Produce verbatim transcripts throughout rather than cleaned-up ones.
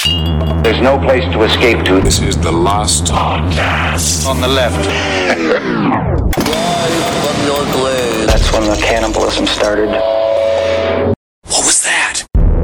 There's no place to escape to. This is the last podcast. On the left. Live from your grave. That's when the cannibalism started. What was that?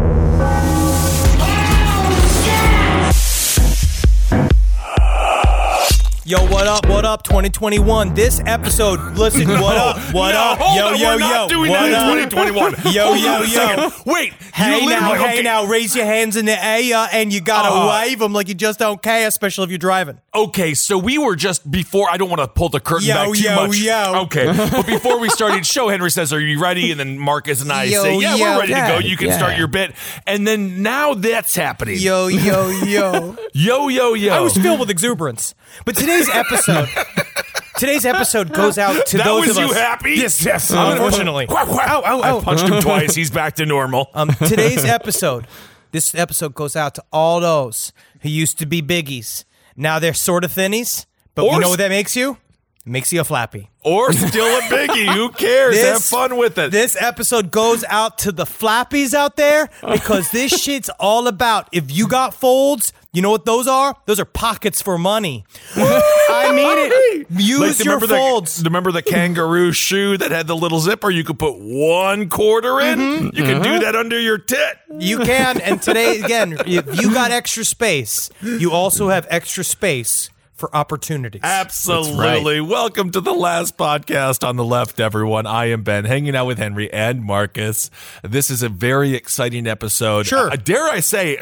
Yo, what up, what up, twenty twenty-one? This episode, listen, what up, what no, up? Hold yo, on, yo, we're not yo, doing what that up? in twenty twenty-one. Yo, Hold yo, on a yo. second. Wait. Hey you now, literally- hey okay. now, raise your hands in the air and you gotta Uh, wave them like you just don't care, especially if you're driving. Okay, so we were just before. I don't want to pull the curtain Yo, back too yo, much. yo. Okay, but before we started show, Henry says, "Are you ready?" And then Marcus and I Yo, say, "Yeah, yo, we're ready yeah, to go. You can yeah. start your bit." And then now that's happening. Yo, yo, yo. yo, yo, yo. I was filled with exuberance. But today's episode, today's episode goes out to that those was of you us. happy? Yes, yes. Unfortunately. Quack, quack. Ow, ow, ow. I punched him twice. He's back to normal. Um, today's episode, this episode goes out to all those who used to be biggies. Now they're sort of thinnies, but Or you know s- what that makes you? It makes you a flappy. Or still a biggie. Who cares? This- Have fun with it. This episode goes out to the flappies out there because this shit's all about if you got folds, you know what those are? Those are pockets for money. I mean it. Use Like, your remember folds. The, remember the kangaroo shoe that had the little zipper? You could put one quarter in. Mm-hmm. You can do that under your tit. You can. And today, again, if you got extra space, you also have extra space for opportunities. Absolutely. Welcome to the last podcast on the left, everyone. I am Ben, hanging out with Henry and Marcus. This is a very exciting episode. Sure. Uh, dare I say,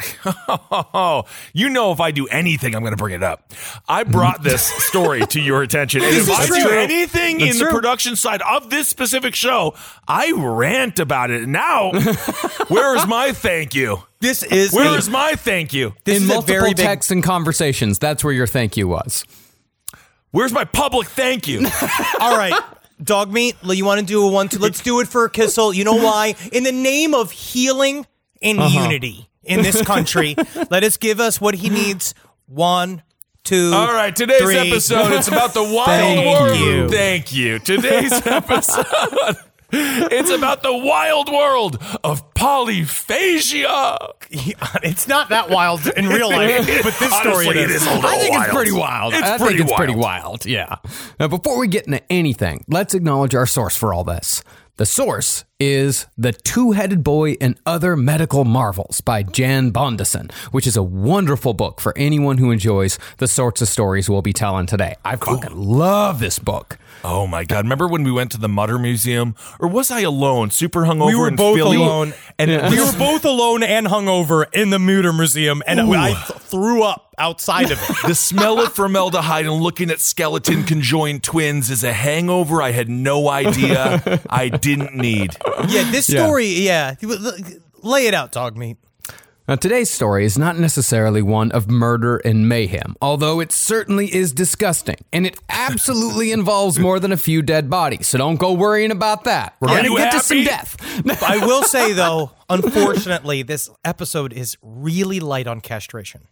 you know, if I do anything, I'm going to bring it up. I brought this story to your attention. And This if is I true. do anything That's in the true. production side of this specific show, I rant about it. Now, where is my thank you? This is Where a- is my thank you? this In is a multiple very big. texts and conversations, that's where your thank you was. Where's my public thank you? All right. Dog meat, you want to do a one, two? Let's do it for Kissel. You know why? In the name of healing and unity in this country, let us give us what he needs. One, two, All right, today's three. episode, it's about the wild Thank world. you. Thank you. Today's episode, it's about the wild world of polyphagia. It's not that wild in real life, but this story Honestly, it is. it is a little I think wild. it's pretty wild. It's I pretty think it's pretty wild. wild. Yeah. Now, before we get into anything, let's acknowledge our source for all this. The source is The Two-Headed Boy and Other Medical Marvels by Jan Bondison, which is a wonderful book for anyone who enjoys the sorts of stories we'll be telling today. I fucking love this book. Oh my God. Remember when we went to the Mutter Museum? Or was I alone? Super hungover We were in both Philly? alone, and we were both alone and hungover in the Mutter Museum, and Ooh. I th- threw up outside of it. The smell of formaldehyde and looking at skeleton conjoined twins is a hangover I had no idea I didn't need. Yeah, this Yeah. story. Yeah, lay it out, dog meat. Now, today's story is not necessarily one of murder and mayhem, although it certainly is disgusting, and it absolutely involves more than a few dead bodies, so don't go worrying about that. We're Are going to you get to some happy? death. I will say, though, unfortunately, this episode is really light on castration.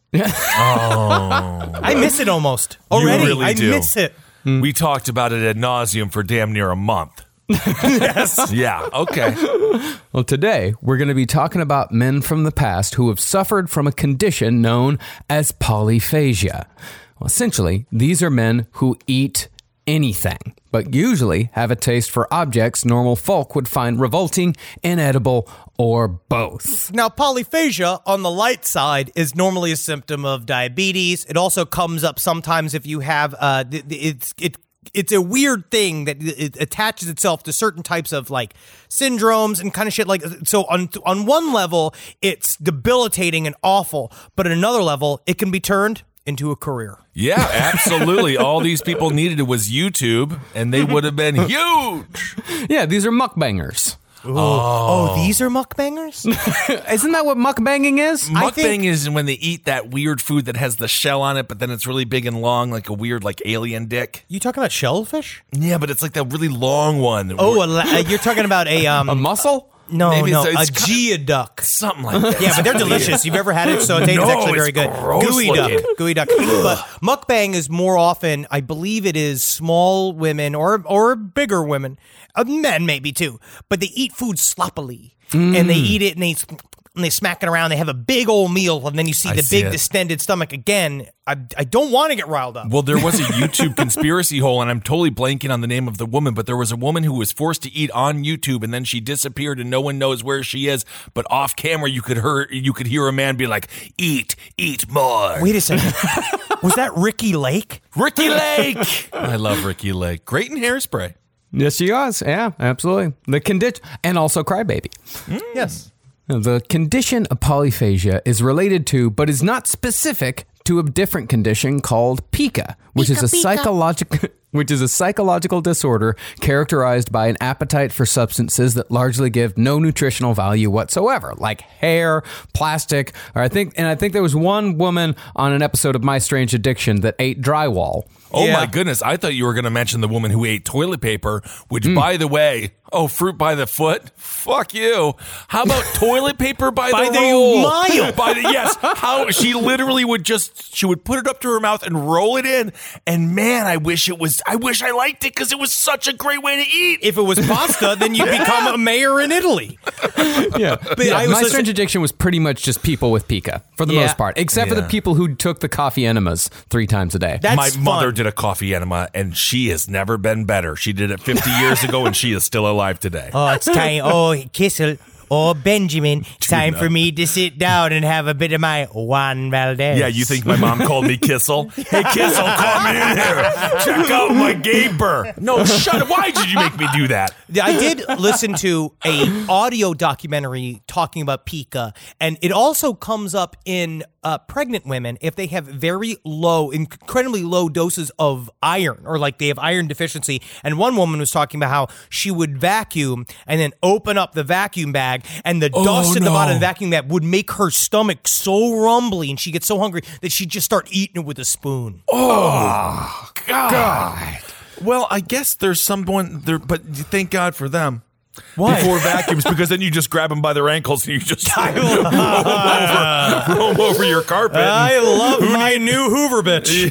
Oh. I miss it almost already. really I do. miss it. We talked about it ad nauseum for damn near a month. Yes. Yeah, okay. Well, today, we're going to be talking about men from the past who have suffered from a condition known as polyphagia. Well, essentially, these are men who eat anything, but usually have a taste for objects normal folk would find revolting, inedible, or both. Now, polyphagia on the light side is normally a symptom of diabetes. It also comes up sometimes if you have uh, th- th- it's it. It's a weird thing that it attaches itself to certain types of like syndromes and kind of shit. Like, so on on one level, it's debilitating and awful, but at another level, it can be turned into a career. Yeah, absolutely. All these people needed was YouTube, and they would have been huge. Yeah, these are mukbangers. Oh, oh, these are mukbangers? Isn't that what mukbanging is? I Mukbang think- is when they eat that weird food that has the shell on it, but then it's really big and long, like a weird, like alien dick. You talking about shellfish? Yeah, but it's like that really long one. Oh, a la- uh, you're talking about a um A mussel? no maybe no it's- a it's kind geoduck. something like that. Yeah, but they're delicious. You've ever had it? So it's No, actually very it's good. gross Gooey looking. duck, gooey duck. But mukbang is more often, I believe, it is small women or or bigger women, uh, men maybe too, but they eat food sloppily and they eat it and they and they smack it around. They have a big old meal, and then you see I the see big it. distended stomach again. I, I don't want to get riled up. Well, there was a YouTube conspiracy hole, and I'm totally blanking on the name of the woman, but there was a woman who was forced to eat on YouTube, and then she disappeared, and no one knows where she is. But off camera, you could hear you could hear a man be like, "Eat, eat more." Wait a second. Was that Ricky Lake? Ricky Lake. I love Ricky Lake. Great in Hairspray. Yes, she was. Yeah, absolutely. The condition, and also Crybaby. Yes. The condition of polyphagia is related to, but is not specific to, a different condition called pica, which is a psychological which is a psychological disorder characterized by an appetite for substances that largely give no nutritional value whatsoever, like hair, plastic, or I think and I think there was one woman on an episode of My Strange Addiction that ate drywall. Oh Yeah. my goodness. I thought you were going to mention the woman who ate toilet paper, which, Mm. by the way, oh, fruit by the foot? Fuck you. How about toilet paper by, By the the roll? mile. By the, yes. How she literally would just, she would put it up to her mouth and roll it in. And man, I wish it was, I wish I liked it because it was such a great way to eat. If it was pasta, then you'd become a mayor in Italy. Yeah, But yeah I was My listen- Strange Addiction was pretty much just people with pica for the Yeah. most part, except for Yeah. the people who took the coffee enemas three times a day. That's My fun. mother did a coffee enema and she has never been better. She did it fifty years ago and she is still alive today. Oh, it's time. Oh, Kissel. Oh, Benjamin. It's time know. for me to sit down and have a bit of my Juan Valdez. Yeah, you think my mom called me Kissel? Hey, Kissel, come in here. Check out my gaper. No, shut up. Why did you make me do that? I did listen to a audio documentary talking about pica, and it also comes up in uh, pregnant women if they have very low, incredibly low doses of iron, or like they have iron deficiency. And one woman was talking about how she would vacuum and then open up the vacuum bag, and the Oh, dust in the no. bottom of the vacuum bag would make her stomach so rumbly, and she gets so hungry that she'd just start eating it with a spoon. Oh, God. Well, I guess there's someone there, but thank God for them. Why? Before vacuums, because then you just grab them by their ankles and you just roll over, roll over your carpet. I love my new Hoover bitch.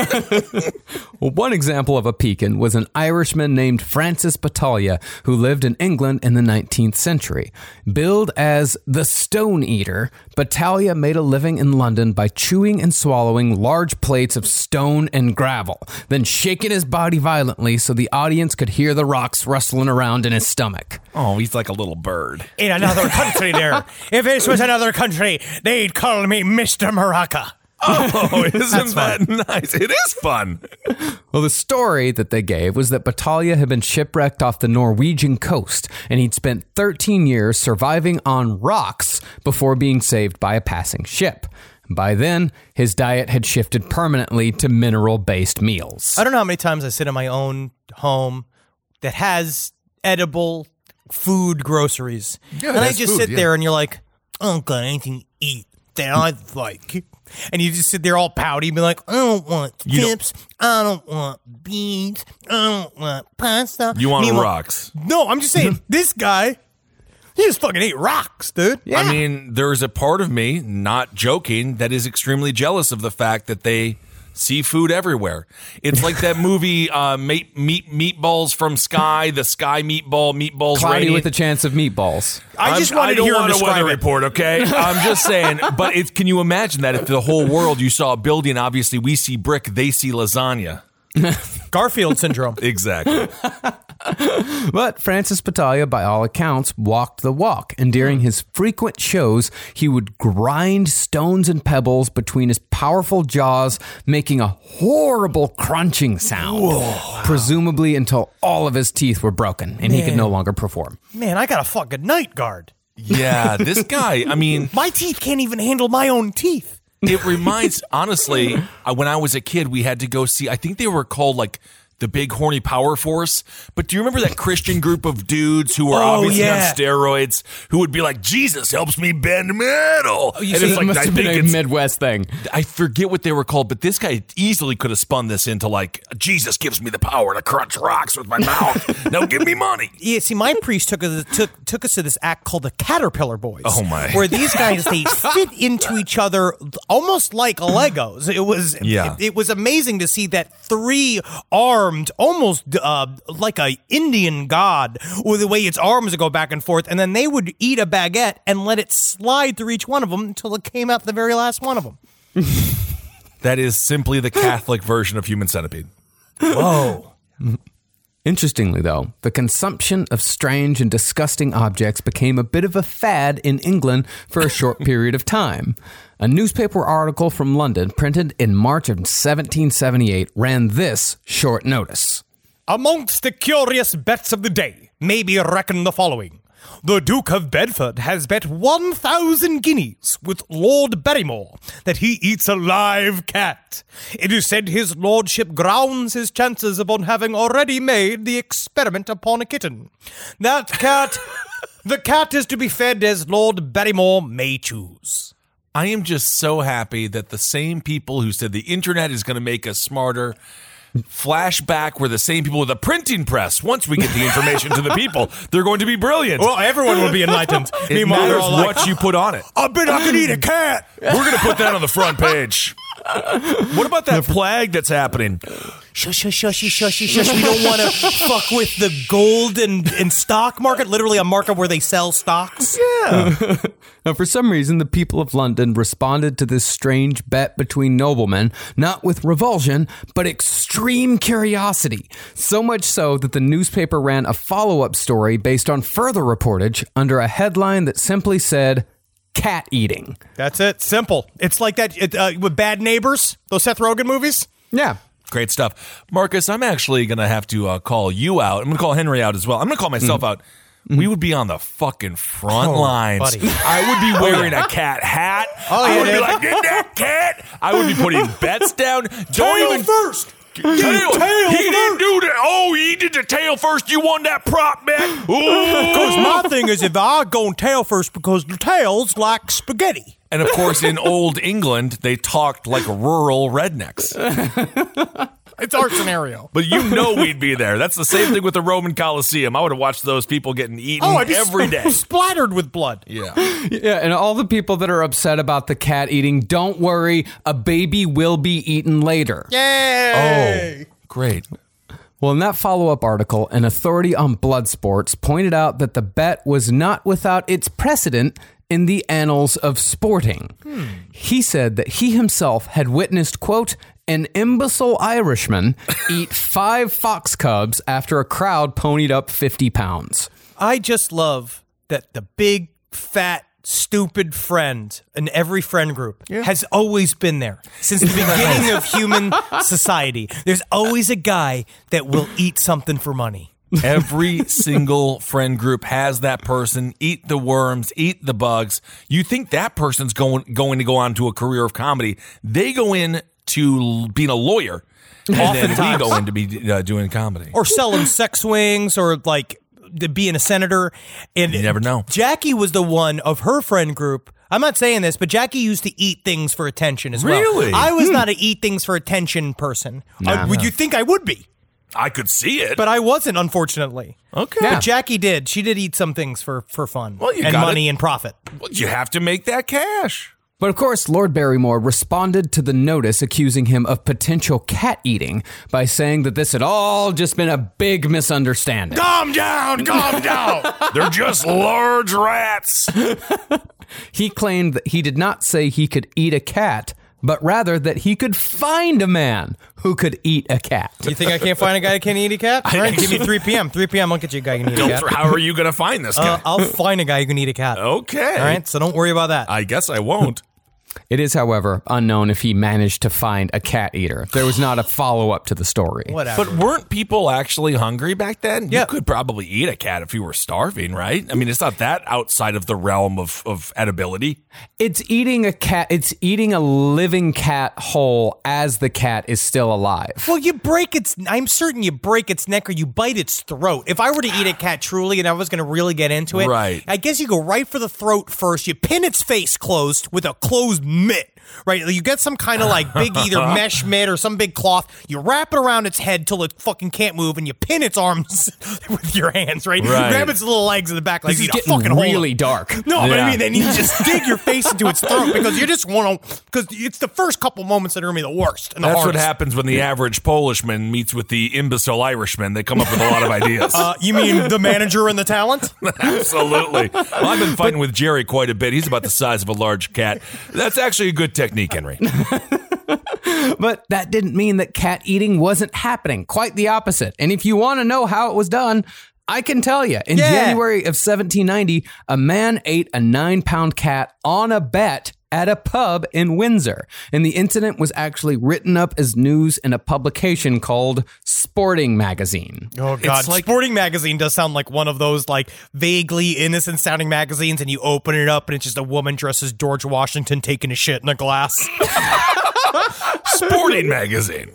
Well, one example of a pecan was an Irishman named Francis Battaglia, who lived in England in the nineteenth century. Billed as the Stone Eater, Battaglia made a living in London by chewing and swallowing large plates of stone and gravel, then shaking his body violently so the audience could hear the rocks rustling around in his stomach. Oh, he's like a little bird. In another country there. If this was another country, they'd call me Mister Maraca. Oh, isn't that nice? It is fun. Well, the story that they gave was that Battaglia had been shipwrecked off the Norwegian coast, and he'd spent thirteen years surviving on rocks before being saved by a passing ship. By then, his diet had shifted permanently to mineral-based meals. I don't know how many times I sit in my own home that has edible food groceries. Yeah, and it I has just food, sit yeah. there and you're like, I don't got anything to eat that I like. And you just sit there all pouty and be like, I don't want You don't- chips. I don't want beans. I don't want pasta. You want Meanwhile- rocks. No, I'm just saying, this guy, he just fucking ate rocks, dude. Yeah. I mean, there's a part of me, not joking, that is extremely jealous of the fact that they see food everywhere. It's like that movie, uh, meat, meat, Meatballs from Sky, the Sky Meatball, Meatballs Cloudy Radiant. with a chance of meatballs. I just I'm- wanted I to don't hear him want a describe weather it. report, okay? I'm just saying, but it's, can you imagine that if the whole world, you saw a building, obviously we see brick, they see lasagna. Garfield syndrome. Exactly. But Francis Battaglia, by all accounts, walked the walk, and during his frequent shows, he would grind stones and pebbles between his powerful jaws, making a horrible crunching sound, presumably until all of his teeth were broken and he could no longer perform. Man, I got a fucking night guard. Yeah, this guy, I mean, My teeth can't even handle my own teeth. it reminds, honestly, uh, when I was a kid, we had to go see, I think they were called like the Big Horny Power Force. But do you remember that Christian group of dudes who were Oh, obviously yeah. on steroids who would be like, Jesus helps me bend metal? you and see, it's It like, must I have been think a it's, Midwest thing. I forget what they were called, but this guy easily could have spun this into like, Jesus gives me the power to crunch rocks with my mouth. Now give me money. Yeah, see, my priest took us took took us to this act called the Caterpillar Boys. Oh, my. Where these guys they fit into each other almost like Legos. It was Yeah. it, it was amazing to see that three arms armed, almost uh, like a Indian god, with the way its arms would go back and forth, and then they would eat a baguette and let it slide through each one of them until it came out the very last one of them. That is simply the Catholic version of Human Centipede. Whoa. Interestingly, though, the consumption of strange and disgusting objects became a bit of a fad in England for a short period of time. A newspaper article from London printed in March of seventeen seventy-eight ran this short notice. Amongst the curious bets of the day may be reckoned the following. The Duke of Bedford has bet one thousand guineas with Lord Barrymore that he eats a live cat. It is said his lordship grounds his chances upon having already made the experiment upon a kitten. That cat, the cat is to be fed as Lord Barrymore may choose. I am just so happy that the same people who said the internet is going to make us smarter flashback were the same people with the printing press. Once we get the information to the people, they're going to be brilliant. Well, everyone will be enlightened. It Meanwhile, matters they're all like, what you put on it. I bet I could eat a cat. We're going to put that on the front page. What about that plague that's happening? Shush, shush, shush, shush, shush. We don't want to fuck with the gold and, and stock market, literally a market where they sell stocks. Yeah. Now, for some reason, the people of London responded to this strange bet between noblemen, not with revulsion, but extreme curiosity. So much so that the newspaper ran a follow-up story based on further reportage under a headline that simply said, cat eating. That's it. Simple. It's like that it, uh, with Bad Neighbors, those Seth Rogen movies. Yeah. Great stuff. Marcus, I'm actually going to have to uh, call you out. I'm going to call Henry out as well. I'm going to call myself mm. out. We would be on the fucking front oh, lines. Buddy. I would be wearing a cat hat. Oh, I yeah, would dude. be like, get that cat. I would be putting bets down. Don't Tail even first. Tail. Tail he first. didn't do that. Oh, he did the tail first. You won that prop bet. Because my thing is, if I go tail first, because the tail's like spaghetti. And of course, in old England, they talked like rural rednecks. It's our scenario. But you know we'd be there. That's the same thing with the Roman Colosseum. I would have watched those people getting eaten Oh, I'd be every sp- day. splattered with blood. Yeah. Yeah, and all the people that are upset about the cat eating, don't worry, a baby will be eaten later. Yay! Oh, great. Well, in that follow-up article, an authority on blood sports pointed out that the bet was not without its precedent in the annals of sporting. Hmm. He said that he himself had witnessed, quote, an imbecile Irishman eat five fox cubs after a crowd ponied up fifty pounds. I just love that the big, fat, stupid friend in every friend group yeah. has always been there. Since the beginning of human society, there's always a guy that will eat something for money. Every single friend group has that person. Eat the worms, eat the bugs. You think that person's going going to go on to a career of comedy. They go in to being a lawyer, and then we go into be uh, doing comedy. Or selling sex swings, or like being a senator. And you never know. Jackie was the one of her friend group. I'm not saying this, but Jackie used to eat things for attention as well. Really? I was hmm. not an eat things for attention person. Nah. Uh, would you think I would be? I could see it. But I wasn't, unfortunately. Okay. Yeah. But Jackie did. She did eat some things for, for fun Well, you and got money it. and profit. Well, you have to make that cash. But of course, Lord Barrymore responded to the notice accusing him of potential cat eating by saying that this had all just been a big misunderstanding. Calm down, calm down. They're just large rats. He claimed that he did not say he could eat a cat, but rather that he could find a man who could eat a cat. You think I can't find a guy who can eat a cat? All right, give me three p.m. three p.m. I'll get you a guy who can eat a cat. How are you going to find this guy? Uh, I'll find a guy who can eat a cat. Okay. All right, so don't worry about that. I guess I won't. It is, however, unknown if he managed to find a cat eater. There was not a follow-up to the story. Whatever. But weren't people actually hungry back then? Yeah. You could probably eat a cat if you were starving, right? I mean, it's not that outside of the realm of, of edibility. It's eating a cat. It's eating a living cat whole as the cat is still alive. Well, you break its, I'm certain you break its neck or you bite its throat. If I were to eat a cat truly and I was going to really get into it, Right. I guess you go right for the throat first. You pin its face closed with a closed mitt. right? You get some kind of like big either mesh mitt or some big cloth. You wrap it around its head till it fucking can't move, and you pin its arms with your hands, right? Right. You grab its little legs in the back like This you is need a getting fucking hold really it. dark. No, but Yeah. I mean, then you just dig your face into its throat because you just want to, because it's the first couple moments that are going to be the worst and the That's what hardest. happens when the average Polishman meets with the imbecile Irishman. They come up with a lot of ideas. Uh, you mean the manager and the talent? Absolutely. Well, I've been fighting with Jerry quite a bit. He's about the size of a large cat. That's actually a good technique, Henry. But that didn't mean that cat eating wasn't happening. Quite the opposite. And if you want to know how it was done, I can tell you. In Yeah. January of seventeen ninety, a man ate a nine-pound cat on a bet at a pub in Windsor. And the incident was actually written up as news in a publication called Sporting Magazine. Oh God! like- Sporting Magazine does sound like one of those like vaguely innocent sounding magazines, and you open it up and it's just a woman dressed as George Washington taking a shit in a glass. Sporting magazine.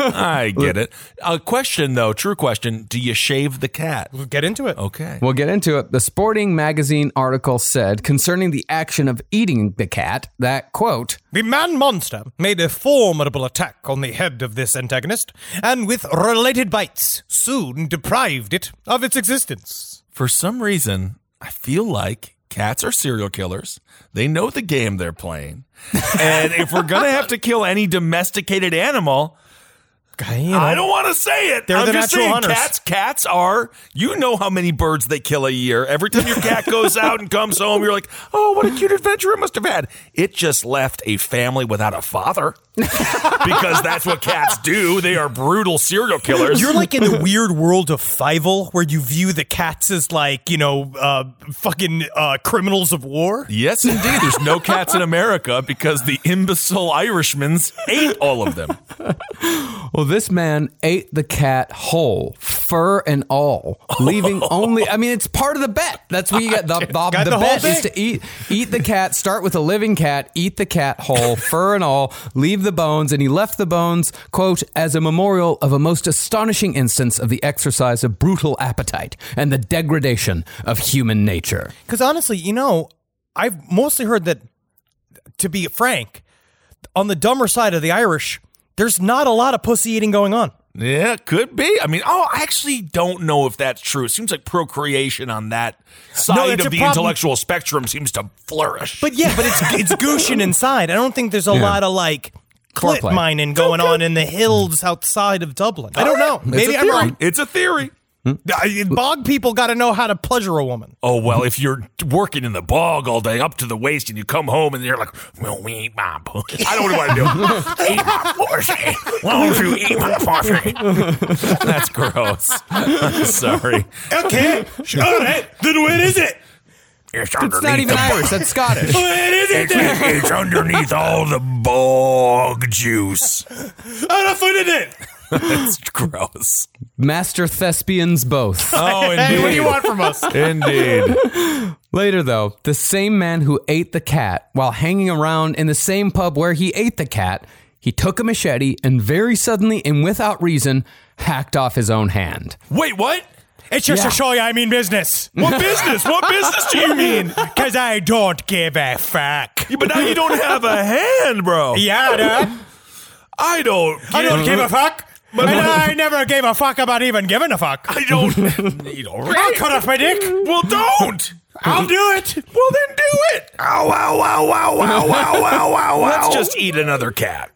I get it. A question, though, true question. Do you shave the cat? We'll get into it. Okay. We'll get into it. The Sporting Magazine article said concerning the action of eating the cat that, quote, The man-monster made a formidable attack on the head of this antagonist, and with related bites, soon deprived it of its existence. For some reason, I feel like cats are serial killers. They know the game they're playing. And if we're going to have to kill any domesticated animal, You know, I don't want to say it. They're I'm the just natural saying, hunters. cats, cats are, you know how many birds they kill a year. Every time your cat goes out and comes home, you're like, oh, what a cute adventure it must have had. It just left a family without a father. Because that's what cats do. They are brutal serial killers. You're like in the weird world of Fievel, where you view the cats as like, you know, uh, fucking uh, criminals of war. Yes, indeed. There's no cats in America because the imbecile Irishmans ate all of them. well, this man ate the cat whole, fur and all, leaving only, I mean, it's part of the bet. That's what you get. The, the, Got the the whole bet is thing? to eat, eat the cat, start with a living cat, eat the cat whole, fur and all, leave the bones, and he left the bones, quote, as a memorial of a most astonishing instance of the exercise of brutal appetite and the degradation of human nature. Because honestly, you know, I've mostly heard that, to be frank, on the dumber side of the Irish, there's not a lot of pussy eating going on. Yeah, could be. I mean, oh, I actually don't know if that's true. It seems like procreation on that side No, it's of a the problem- intellectual spectrum seems to flourish. But yeah, but it's it's gooshing inside. I don't think there's a Yeah. lot of like clit Foreplay. mining going on in the hills outside of Dublin. I don't know. Maybe it's a I'm theory. wrong. It's a theory. I- Bog people got to know how to pleasure a woman. Oh, well, if you're working in the bog all day up to the waist and you come home and you're like, well, we eat my pussy. I don't want to do. Eat my pussy. Why don't you eat my pussy? That's gross. I'm sorry. Okay, all right. Then what is it? It's, It's not even Irish, that's Scottish. What is it? It's, then? it's underneath all the bog juice. How to put it in? It's gross. Master thespians both. Oh, indeed. Hey, what do you want from us? Indeed. Later, though, the same man who ate the cat while hanging around in the same pub where he ate the cat, he took a machete and very suddenly and without reason hacked off his own hand. Wait, what? It's just Yeah. to show you I mean business. What business? What business do you mean? Because I don't give a fuck. Yeah, but now you don't have a hand, bro. Yeah, dude. I don't. I don't give a fuck. But- and I never gave a fuck about even giving a fuck. I don't. You don't. I'll cut off my dick. Well, don't. I'll do it. Well, then do it. Ow, ow, ow, ow, ow, ow, ow, ow. Let's just eat another cat.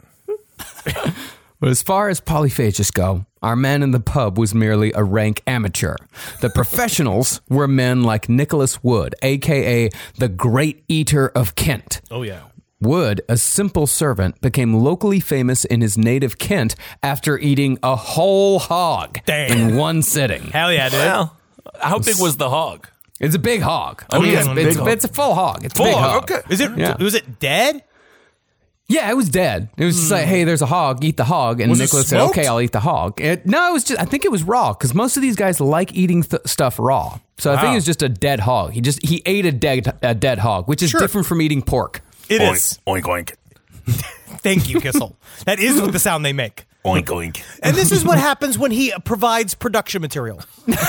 But as far as polyphagists go, our man in the pub was merely a rank amateur. The professionals were men like Nicholas Wood, a k a the Great Eater of Kent. Oh, yeah. Wood, a simple servant, became locally famous in his native Kent after eating a whole hog Damn. in one sitting. Hell yeah, dude. Well, how big was the hog? It's a big hog. I Oh, mean, yeah, it's, big it's, hog. it's a full hog. It's a Full big hog, hog. okay. Is it? Yeah. Was it dead? Yeah, it was dead. It was just like, hey, there's a hog, eat the hog. And Was it Nicholas said, smoked? okay, I'll eat the hog. It, no, it was just, I think it was raw because most of these guys like eating th- stuff raw. So I think Wow. it was just a dead hog. He just, he ate a dead, a dead hog, which is Sure. different from eating pork. It oink, is. Oink, oink. Thank you, Kissel. That is what the sound they make. Oink, oink. And this is what happens when he provides production material.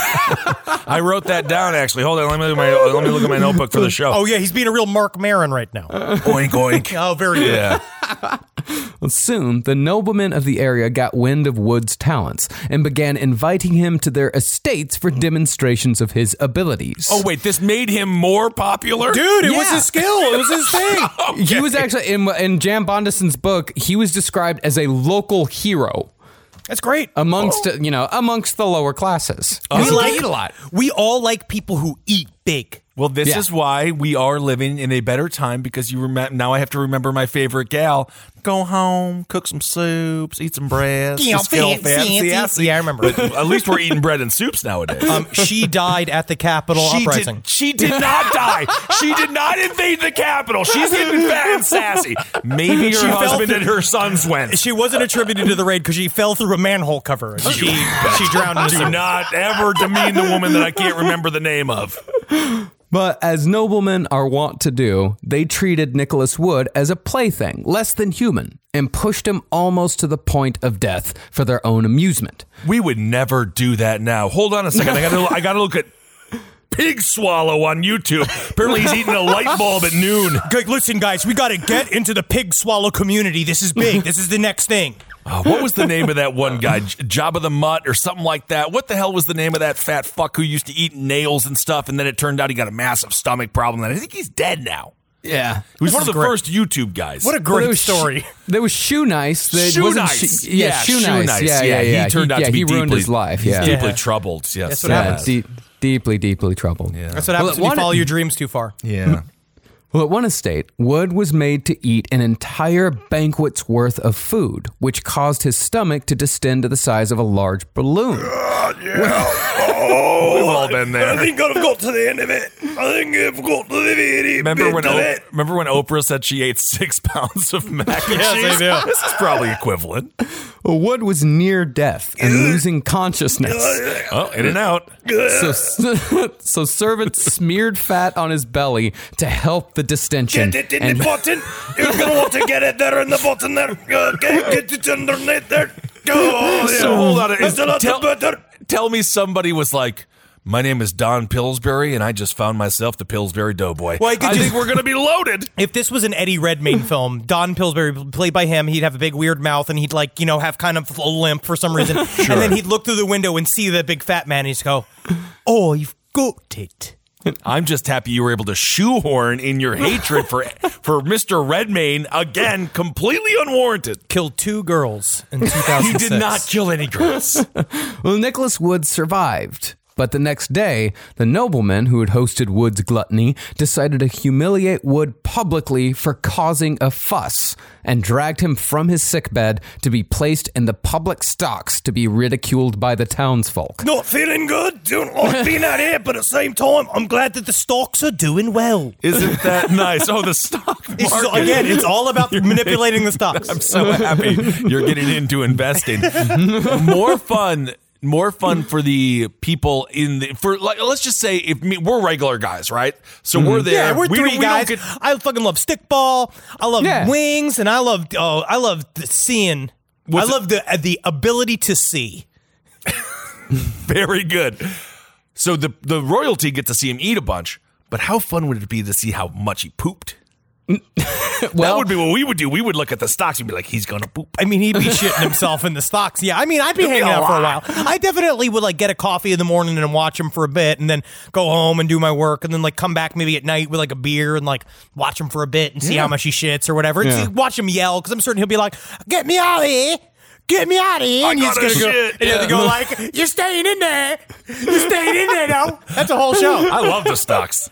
I wrote that down, actually. Hold on. Let me look at my, let me look at my notebook for the show. Oh, yeah. He's being a real Mark Maron right now. Oink, oink. Oh, very good. Yeah. Well, soon, the noblemen of the area got wind of Wood's talents and began inviting him to their estates for demonstrations of his abilities. Oh, wait. This made him more popular? Dude, it was Yeah. his skill. It was his thing. Okay. He was actually, in, in Jan Bondison's book, he was described as a local hero That's great. amongst, you know, amongst the lower classes. Uh, we he like ate a lot. We all like people who eat big. Well, this Yeah. is why we are living in a better time, because you remember now I have to remember my favorite gal. Go home, cook some soups, eat some bread. Yeah, just feel fancy, fancy. fancy. Yeah, I remember. But at least we're eating bread and soups nowadays. Um, she died at the Capitol she uprising. did, she did not die. She did not invade the Capitol. She's getting fat and sassy. Maybe her She fell husband through- and her sons went. She wasn't attributed to the raid because she fell through a manhole cover. And she she drowned in the Do sea. not ever demean the woman that I can't remember the name of. But as noblemen are wont to do, they treated Nicholas Wood as a plaything, less than human, and pushed him almost to the point of death for their own amusement. We would never do that now. Hold on a second. I gotta I gotta look at Pig Swallow on YouTube. Apparently he's eating a light bulb at noon. Good, listen, guys, we got to get into the pig swallow community. This is big. This is the next thing. Oh, what was the name of that one guy? J- Jabba the Mutt or something like that? What the hell was the name of that fat fuck who used to eat nails and stuff, and then it turned out he got a massive stomach problem, and I think he's dead now. Yeah. He was This one of is the great. first YouTube guys. What a Well, great there was story. Sh- there was Shoe Nice. That Shoe wasn't Nice. Sh- yeah, Yeah, Shoe Shoe Nice. Nice. Yeah, yeah, yeah. He turned out yeah, to be he ruined deeply- his life. He's Yeah. deeply Yeah. troubled. Yes, That's what Yeah, happens. de- deeply, deeply troubled. Yeah. That's what happens Well, when you one- follow your dreams too far. Yeah. Well, at one estate, Wood was made to eat an entire banquet's worth of food, which caused his stomach to distend to the size of a large balloon. Oh, we've all been there. think I've got to the end of it. I think I've got to the very Remember when, bit of o- it. remember when Oprah said she ate six pounds of mac and Yes, I cheese? do. This is probably equivalent. Well, Wood was near death and losing consciousness. Oh, in and out. So, so servants smeared fat on his belly to help the distension. Get it in and- the button. You're going to want to get it there in the button there. Okay, get it underneath there. Oh, So hold on. Is, There's a lot tell, of butter. tell me somebody was like, my name is Don Pillsbury, and I just found myself the Pillsbury Doughboy. Well, I could I just- think we're going to be loaded. If this was an Eddie Redmayne film, Don Pillsbury, played by him, he'd have a big weird mouth and he'd like, you know, have kind of a limp for some reason. And then he'd look through the window and see the big fat man and he'd go, oh, you've got it. I'm just happy you were able to shoehorn in your hatred for for Mister Redmayne, again, completely unwarranted. Killed two girls in two thousand He six. did not kill any girls. Well, Nicholas Wood survived. But the next day, the nobleman who had hosted Wood's gluttony decided to humiliate Wood publicly for causing a fuss and dragged him from his sickbed to be placed in the public stocks to be ridiculed by the townsfolk. Not feeling good. Don't like being out here, but at the same time, I'm glad that the Stocks are doing well. Isn't that nice? Oh, the stock It's, market. again, it's all about manipulating the stocks. I'm so happy you're getting into investing. More fun. More fun for the people in the for like let's just say if me, we're regular guys, right? So we're there. Yeah, we're we three don't- we guys. don't get- I fucking love stickball. I love Yeah. wings, and I love oh, I love the seeing. What's I love the uh, the ability to see. very good. So the the royalty get to see him eat a bunch, but how fun would it be to see how much he pooped? that Well- would be what we would do. We would look at the stocks and be like, he's gonna poop. I mean, he'd be shitting himself in the stocks. Yeah, I mean, I'd be It'd be hanging a out for a lot. while. I definitely would like get a coffee in the morning and watch him for a bit, and then go home and do my work, and then like come back maybe at night with like a beer and like watch him for a bit and see how much he shits or whatever. And Yeah. see, watch him yell because I'm certain he'll be like, "Get me out of here." Get me out of here! I And he's gotta gonna go, shit. and he'll go like, "You're staying in there. You're staying in there now." That's a whole show. I love the stocks.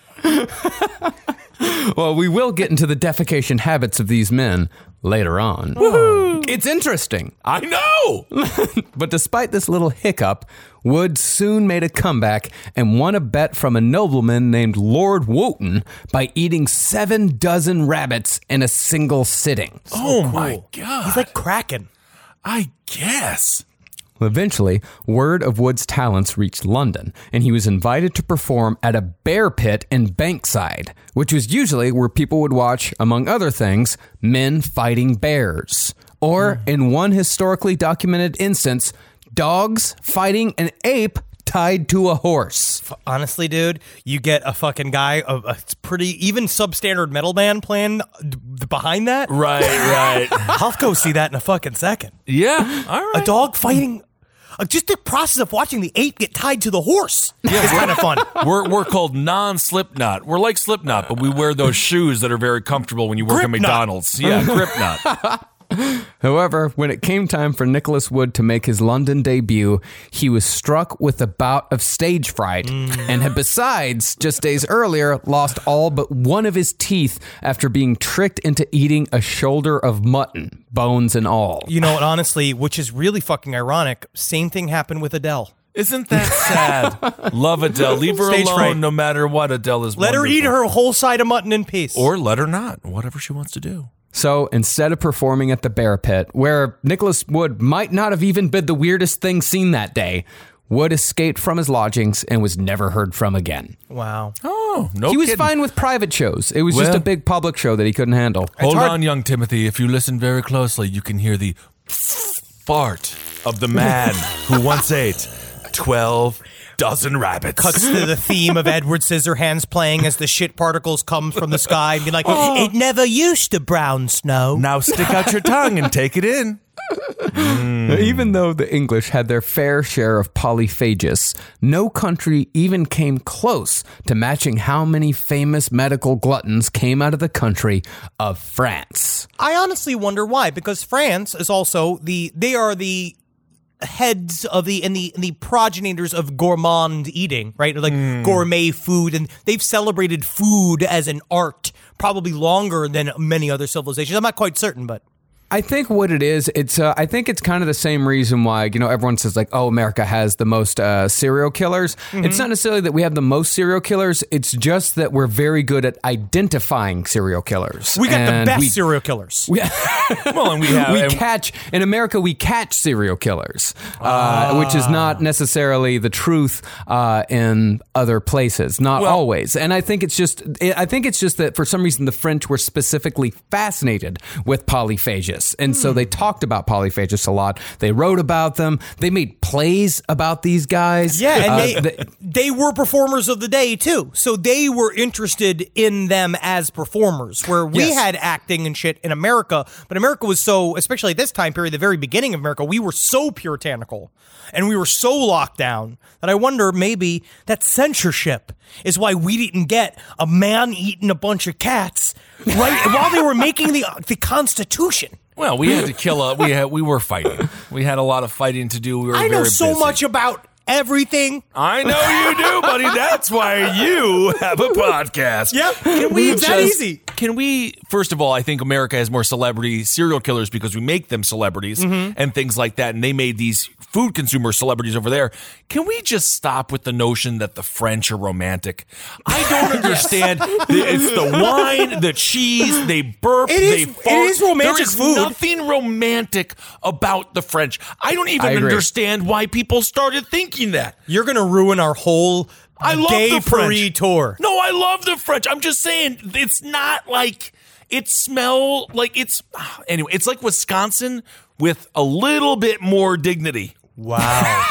Well, we will get into the defecation habits of these men later on. It's interesting. I know. But despite this little hiccup, Wood soon made a comeback and won a bet from a nobleman named Lord Wotan by eating seven dozen rabbits in a single sitting. Oh my god. He's like Kraken. I guess. Eventually, word of Wood's talents reached London, and he was invited to perform at a bear pit in Bankside, which was usually where people would watch, among other things, men fighting bears. Or, in one historically documented instance, dogs fighting an ape tied to a horse. Honestly, dude, you get a fucking guy, a, a pretty, even substandard metal band playing behind that. Right, right. I'll go see that in a fucking second. Yeah, all right. A dog fighting, uh, just the process of watching the ape get tied to the horse yeah, is kind of fun. We're we're called non-Slipknot. We're like Slipknot, but we wear those shoes that are very comfortable when you work Grip at McDonald's. Nut. Yeah, grip nut. However, when it came time for Nicholas Wood to make his London debut, he was struck with a bout of stage fright mm. and had besides, just days earlier, lost all but one of his teeth after being tricked into eating a shoulder of mutton, bones and all. You know what, honestly, which is really fucking ironic, same thing happened with Adele. Isn't that sad? Love Adele. Leave her Stage alone fright. no matter what. Adele is Let wonderful. her eat her whole side of mutton in peace. Or let her not. Whatever she wants to do. So instead of performing at the Bear Pit, where Nicholas Wood might not have even been the weirdest thing seen that day, Wood escaped from his lodgings and was never heard from again. Wow. Oh, no He was kidding. fine with private shows. It was Well, just a big public show that he couldn't handle. Hold hard- on, young Timothy. If you listen very closely, you can hear the fart of the man who once ate twelve dozen rabbits. Cuts to the theme of Edward Scissorhands playing as the shit particles come from the sky and be like, it never used to brown snow. Now stick out your tongue and take it in. Mm. Even though the English had their fair share of polyphagists, no country even came close to matching how many famous medical gluttons came out of the country of France. I honestly wonder why, because France is also the, they are the heads of the and the and the progenitors of gourmand eating, right? Like mm. gourmet food, and they've celebrated food as an art probably longer than many other civilizations. I'm not quite certain, but I think what it is, it's uh, I think it's kind of the same reason why, you know, everyone says like, oh, America has the most uh, serial killers. Mm-hmm. It's not necessarily that we have the most serial killers. It's just that we're very good at identifying serial killers. We got and the best we, serial killers. We, well, and we have we and catch in America. We catch serial killers, uh, ah. which is not necessarily the truth uh, in other places. Not well, always. And I think it's just I think it's just that for some reason the French were specifically fascinated with polyphagia. And so they talked about polyphagists a lot. They wrote about them. They made plays about these guys. Yeah, and uh, they, they, they were performers of the day, too. So they were interested in them as performers, where we yes. had acting and shit in America. But America was so, especially at this time period, the very beginning of America, we were so puritanical and we were so locked down that I wonder maybe that censorship is why we didn't get a man eating a bunch of cats right while they were making the the Constitution. Well, we had to kill a. We had. We were fighting. We had a lot of fighting to do. We were I know very so busy. much about everything. I know you do, buddy. That's why you have a podcast. Yep. Can we It's just, that easy. Can we? First of all, I think America has more celebrity serial killers because we make them celebrities mm-hmm. and things like that, and they made these food consumer celebrities over there. Can we just stop with the notion that the French are romantic? I don't understand. It's the wine, the cheese, they burp, it is, they fart. It is romantic there is food. nothing romantic about the French. I don't even I understand why people started thinking that. You're going to ruin our whole I love gay the French. Paris tour. No, I love the French. I'm just saying it's not like it smell like it's anyway. It's like Wisconsin with a little bit more dignity. Wow,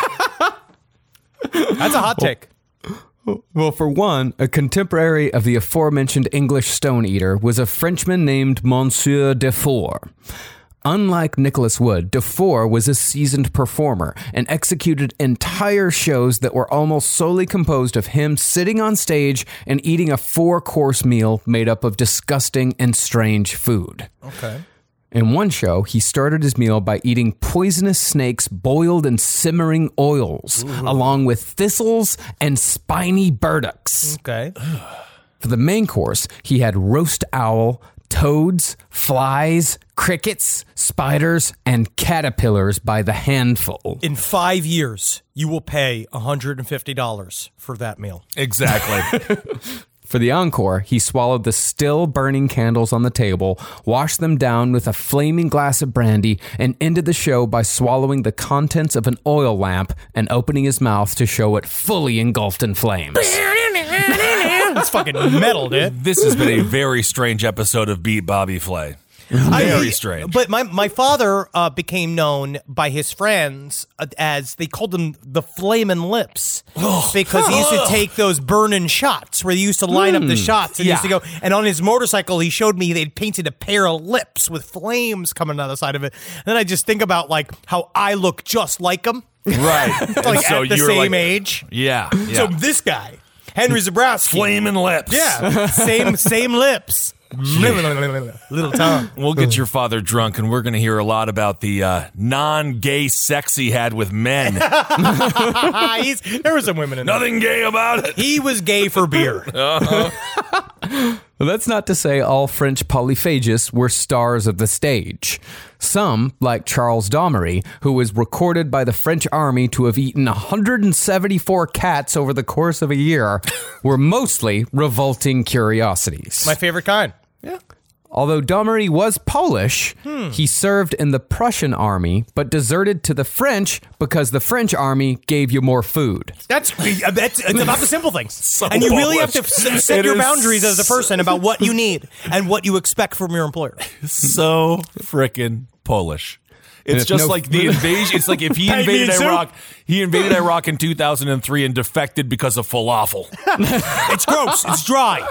that's a hot take. Well, for one, a contemporary of the aforementioned English stone eater was a Frenchman named Monsieur Dufour. Unlike Nicholas Wood, Dufour was a seasoned performer and executed entire shows that were almost solely composed of him sitting on stage and eating a four-course meal made up of disgusting and strange food. Okay. In one show, he started his meal by eating poisonous snakes boiled in simmering oils, Ooh. along with thistles and spiny burdocks. Okay. For the main course, he had roast owl, toads, flies, crickets, spiders, and caterpillars by the handful. In five years, you will pay one hundred fifty dollars for that meal. Exactly. For the encore, he swallowed the still burning candles on the table, washed them down with a flaming glass of brandy, and ended the show by swallowing the contents of an oil lamp and opening his mouth to show it fully engulfed in flames. It's fucking metal, dude. This has been a very strange episode of Beat Bobby Flay. Very I- strange. But my my father uh, became known by his friends uh, as they called him the Flamin' Lips because he used to take those burning shots where they used to line up the shots and he used to Yeah. go. And on his motorcycle, he showed me they'd painted a pair of lips with flames coming out the side of it. And then I just think about like how I look just like him, Right. And like so at the you're same like, age. Yeah. yeah. So this guy, Henry Zabrowski, Flaming lips. yeah, same same lips. Little tongue. We'll get your father drunk, and we're going to hear a lot about the uh, non-gay sex he had with men. Ah, he's, there were some women in there. Nothing gay about it. He was gay for beer. Well, that's not to say all French polyphagists were stars of the stage. Some, like Charles Domery, who was recorded by the French army to have eaten one hundred seventy-four cats over the course of a year, were mostly revolting curiosities. My favorite kind. Although Domery was Polish, Hmm. he served in the Prussian army, but deserted to the French because the French army gave you more food. That's, that's it's about the simple things. So and you really have to Polish. s- set It your is boundaries as a person about what you need and what you expect from your employer. So frickin' Polish. It's if just no- like the invasion. It's like if he Pay me invaded in soup. Iraq, he invaded Iraq in two thousand three and defected because of falafel. It's gross. It's dry.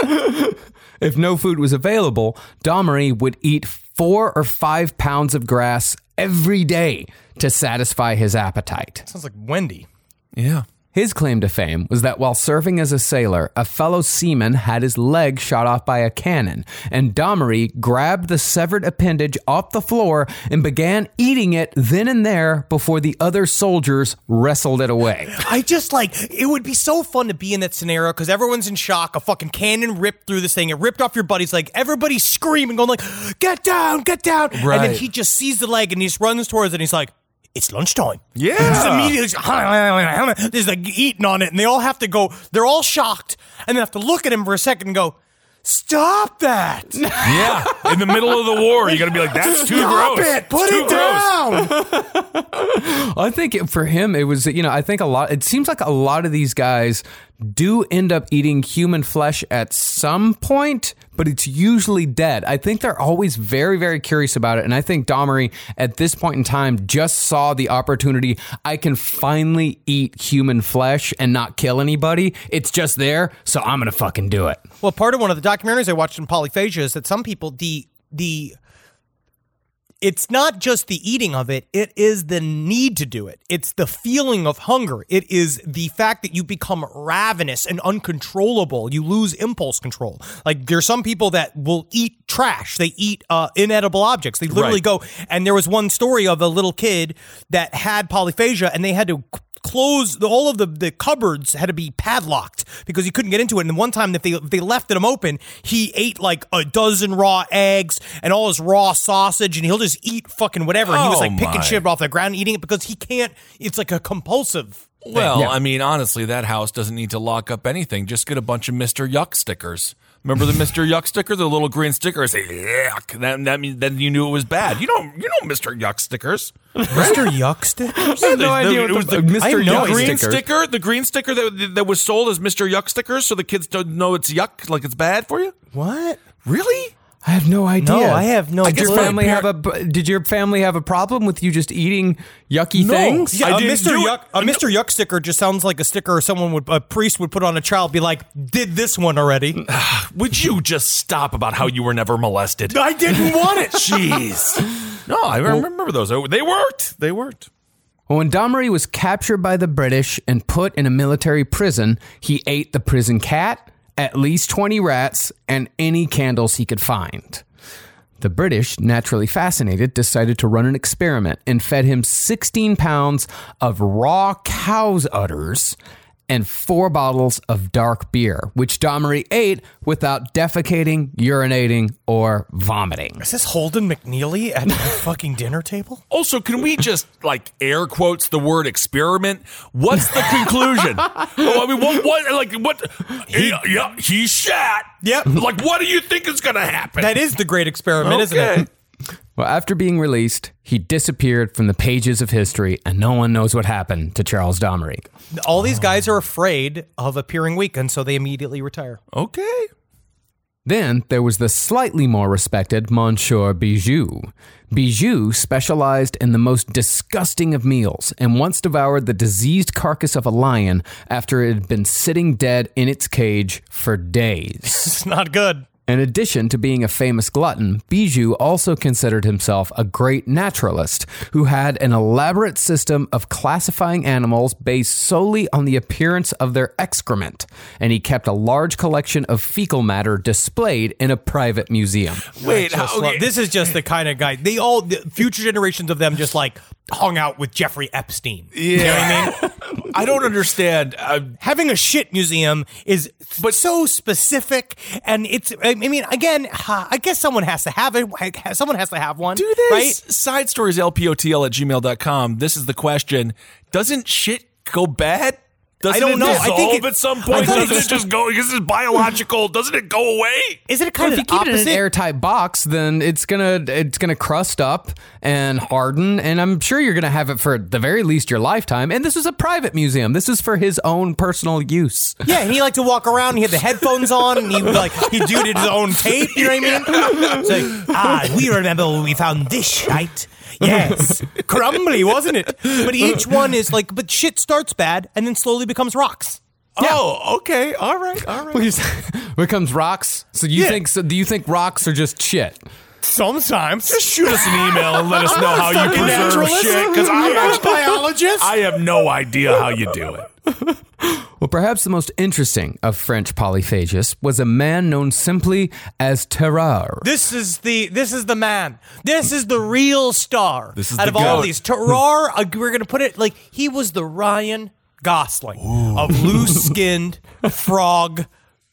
If no food was available, Domery would eat four or five pounds of grass every day to satisfy his appetite. Sounds like Wendy. Yeah. His claim to fame was that while serving as a sailor, a fellow seaman had his leg shot off by a cannon, and Domery grabbed the severed appendage off the floor and began eating it then and there before the other soldiers wrestled it away. I just like, it would be so fun to be in that scenario because everyone's in shock. A fucking cannon ripped through this thing. It ripped off your buddy's leg. Everybody's screaming, going like, get down, get down. And then Right. he just sees the leg and he just runs towards it and he's like, it's lunchtime. Yeah. Just immediately, just, there's like eating on it, and they all have to go. They're all shocked, and they have to look at him for a second and go, "Stop that! Yeah. In the middle of the war, you got to be like, that's too Stop gross. it! Put Too it gross. down!" I think it, for him, it was, you know, I think a lot, it seems like a lot of these guys do end up eating human flesh at some point, but it's usually dead. I think they're always very, very curious about it. And I think Domery, at this point in time, just saw the opportunity. I can finally eat human flesh and not kill anybody. It's just there, so I'm going to fucking do it. Well, part of one of the documentaries I watched in Polyphagia is that some people, the the it's not just the eating of it, it is the need to do it. It's the feeling of hunger. It is the fact that you become ravenous and uncontrollable. You lose impulse control. Like there's some people that will eat trash. They eat uh, inedible objects. They literally Right. go, and there was one story of a little kid that had polyphagia and they had to close the, all of the, the cupboards had to be padlocked because he couldn't get into it. And one time if they if they left them open, he ate like a dozen raw eggs and all his raw sausage, and he'll just eat fucking whatever. And he was Oh, like picking my. shit off the ground and eating it because he can't. It's like a compulsive. Well, Yeah. I mean, honestly, that house doesn't need to lock up anything. Just get a bunch of Mister Yuck stickers. Remember the Mister Yuck sticker, the little green sticker? Say yuck. That that means then you knew it was bad. You know, you know Mister Yuck stickers. Mister Yuck stickers? I have no The- idea it what was the, the- Mister I have no Yuck The green sticker. sticker, the green sticker that that was sold as Mister Yuck stickers, so the kids don't know it's yuck, like it's bad for you. What? Really? I have no idea. No, I have no Did your clue. family have a? Did your family have a problem with you just eating yucky things? Yeah, I a didn't Mister do it. Yuck, a Mister Yuck sticker just sounds like a sticker someone would, a priest would put on a child, be like, "Did this one already?" Would you just stop about how you were never molested? I didn't want it. Jeez. No, I remember those. They worked. They worked. Well, when Domery was captured by the British and put in a military prison, he ate the prison cat, at least twenty rats, and any candles he could find. The British, naturally fascinated, decided to run an experiment and fed him sixteen pounds of raw cow's udders and four bottles of dark beer, which Domery ate without defecating, urinating, or vomiting. Is this Holden McNeely at the fucking dinner table? Also, can we just like air quotes the word experiment? What's the conclusion? Oh, I mean, what, what, like, what? He, yeah, he shat. Yep. Like, what do you think is going to happen? That is the great experiment, isn't Okay. it? Well, after being released, he disappeared from the pages of history, and no one knows what happened to Charles Domery. All these guys are afraid of appearing weak, and so they immediately retire. Okay. Then there was the slightly more respected Monsieur Bijou. Bijou specialized in the most disgusting of meals and once devoured the diseased carcass of a lion after it had been sitting dead in its cage for days. It's not good. In addition to being a famous glutton, Bijou also considered himself a great naturalist who had an elaborate system of classifying animals based solely on the appearance of their excrement, and he kept a large collection of fecal matter displayed in a private museum. Wait, Just how, love- this is just the kind of guy. They all, the future generations of them just like hung out with Jeffrey Epstein. You know what I mean? I don't understand. Uh, Having a shit museum is but so specific, and it's, I mean, again, I guess someone has to have it. Someone has to have one. do this. Right? Side stories, L P O T L at gmail dot com. This is the question. Doesn't shit go bad? Doesn't I don't it know. I dissolve think it- at some I point? thought it Doesn't it just- just go, because it's biological, doesn't it go away? Is it a kind Well, if of you keep it in an opposite? airtight box, then it's gonna it's gonna crust up and harden, and I'm sure you're gonna have it for at the very least your lifetime. And this is a private museum. This is for his own personal use. Yeah, and he liked to walk around. He had the headphones on, and he would like he did his own tape. You know what I mean? It's like, ah, we remember when we found this shite. Yes, crumbly, wasn't it? But each one is like, but shit starts bad and then slowly becomes rocks. Oh, okay. All right. All right. Becomes rocks. So you Yeah. think? So do you think rocks are just shit? Sometimes. Just shoot us an email and let us know how you Fucking preserve naturalist. shit, because I'm I, a biologist. I have no idea how you do it. Well, perhaps the most interesting of French polyphagists was a man known simply as Terrar. This is the this is the man. This is the real star. This is out the of all goat. these. Terrar, uh, we're gonna put it like he was the Ryan Gosling of loose-skinned frog,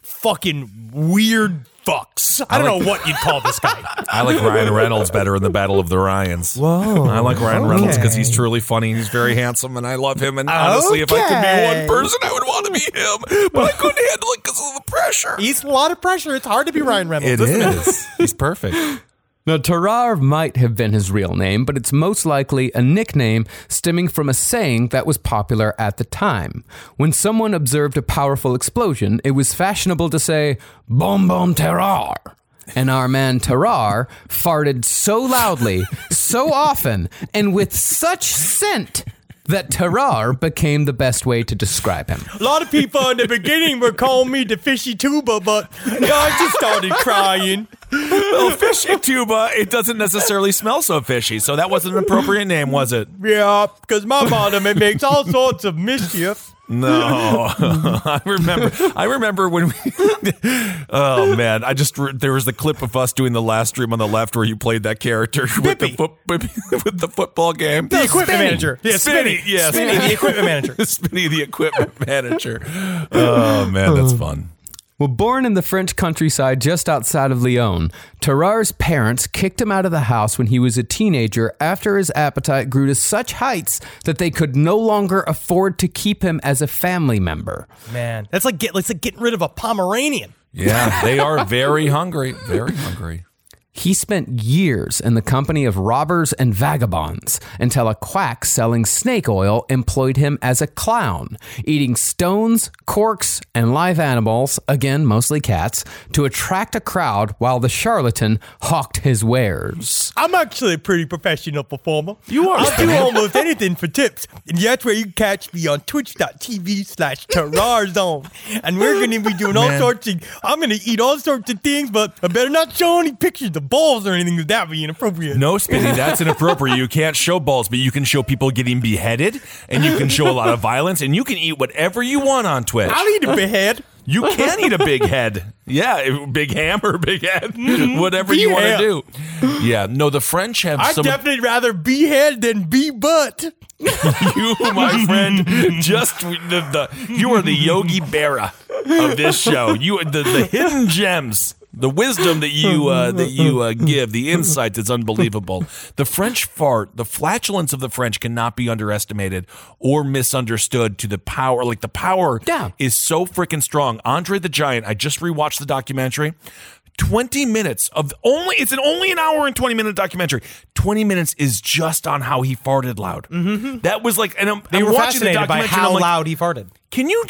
fucking weird fucks. I don't know what you'd call this guy. I like Ryan Reynolds better in the Battle of the Ryans. Whoa. I like Ryan Reynolds because he's truly funny and he's very handsome, and I love him. And honestly, if I could Okay. be one person, I would want to be him. But I couldn't handle it because of the pressure. He's a lot of pressure. It's hard to be Ryan Reynolds. It isn't it? is. He's perfect. Now, Terrar might have been his real name, but it's most likely a nickname stemming from a saying that was popular at the time. When someone observed a powerful explosion, it was fashionable to say, "Boom, boom, Terrar." And our man Terrar farted so loudly, so often, and with such scent that Terrar became the best way to describe him. A lot of people in the beginning were calling me the fishy tuba, but I just started crying. Well, fishy tuba, it doesn't necessarily smell so fishy, so that wasn't an appropriate name, was it? Yeah, because my bottom, it makes all sorts of mischief. No, I remember. I remember when we. Oh man, I just there was the clip of us doing the last stream on the left where you played that character with the, foot, with the football game. The equipment Spinny. manager. Yeah, Spinny, yeah, Spinny, Spinny. the equipment manager. Spinny, the equipment manager. Oh man, that's fun. Well, born in the French countryside just outside of Lyon, Terrar's parents kicked him out of the house when he was a teenager after his appetite grew to such heights that they could no longer afford to keep him as a family member. Man, that's like, get, it's like getting rid of a Pomeranian. Yeah, they are very hungry, very hungry. He spent years in the company of robbers and vagabonds until a quack selling snake oil employed him as a clown, eating stones, corks, and live animals, again, mostly cats, to attract a crowd while the charlatan hawked his wares. I'm actually a pretty professional performer. You are, I'll do Spinny. almost anything for tips. And that's where you can catch me on twitch.tv slash terrorzone. And we're going to be doing all Man. sorts of, I'm going to eat all sorts of things, but I better not show any pictures of balls or anything, because that would be inappropriate. No, Spinny, that's inappropriate. You can't show balls, but you can show people getting beheaded, and you can show a lot of violence, and you can eat whatever you want on Twitch. I'll eat a behead. You can eat a big head. Yeah, big ham or big head. Whatever you want to do. Yeah, no, the French have I'd some... definitely rather be head than be butt. You, my friend, just... The, the, you are the Yogi Berra of this show. You the, the hidden gems. The wisdom that you uh, that you uh, give, the insight is unbelievable. The French fart, the flatulence of the French cannot be underestimated or misunderstood to the power. Like the power Yeah. is so freaking strong. Andre the Giant, I just rewatched the documentary. twenty minutes of only, it's an only an hour and twenty minute documentary. twenty minutes is just on how he farted loud. Mm-hmm. That was like, and I'm, They I'm were watching the fascinated by documentary. and how I'm like, loud he farted. can you just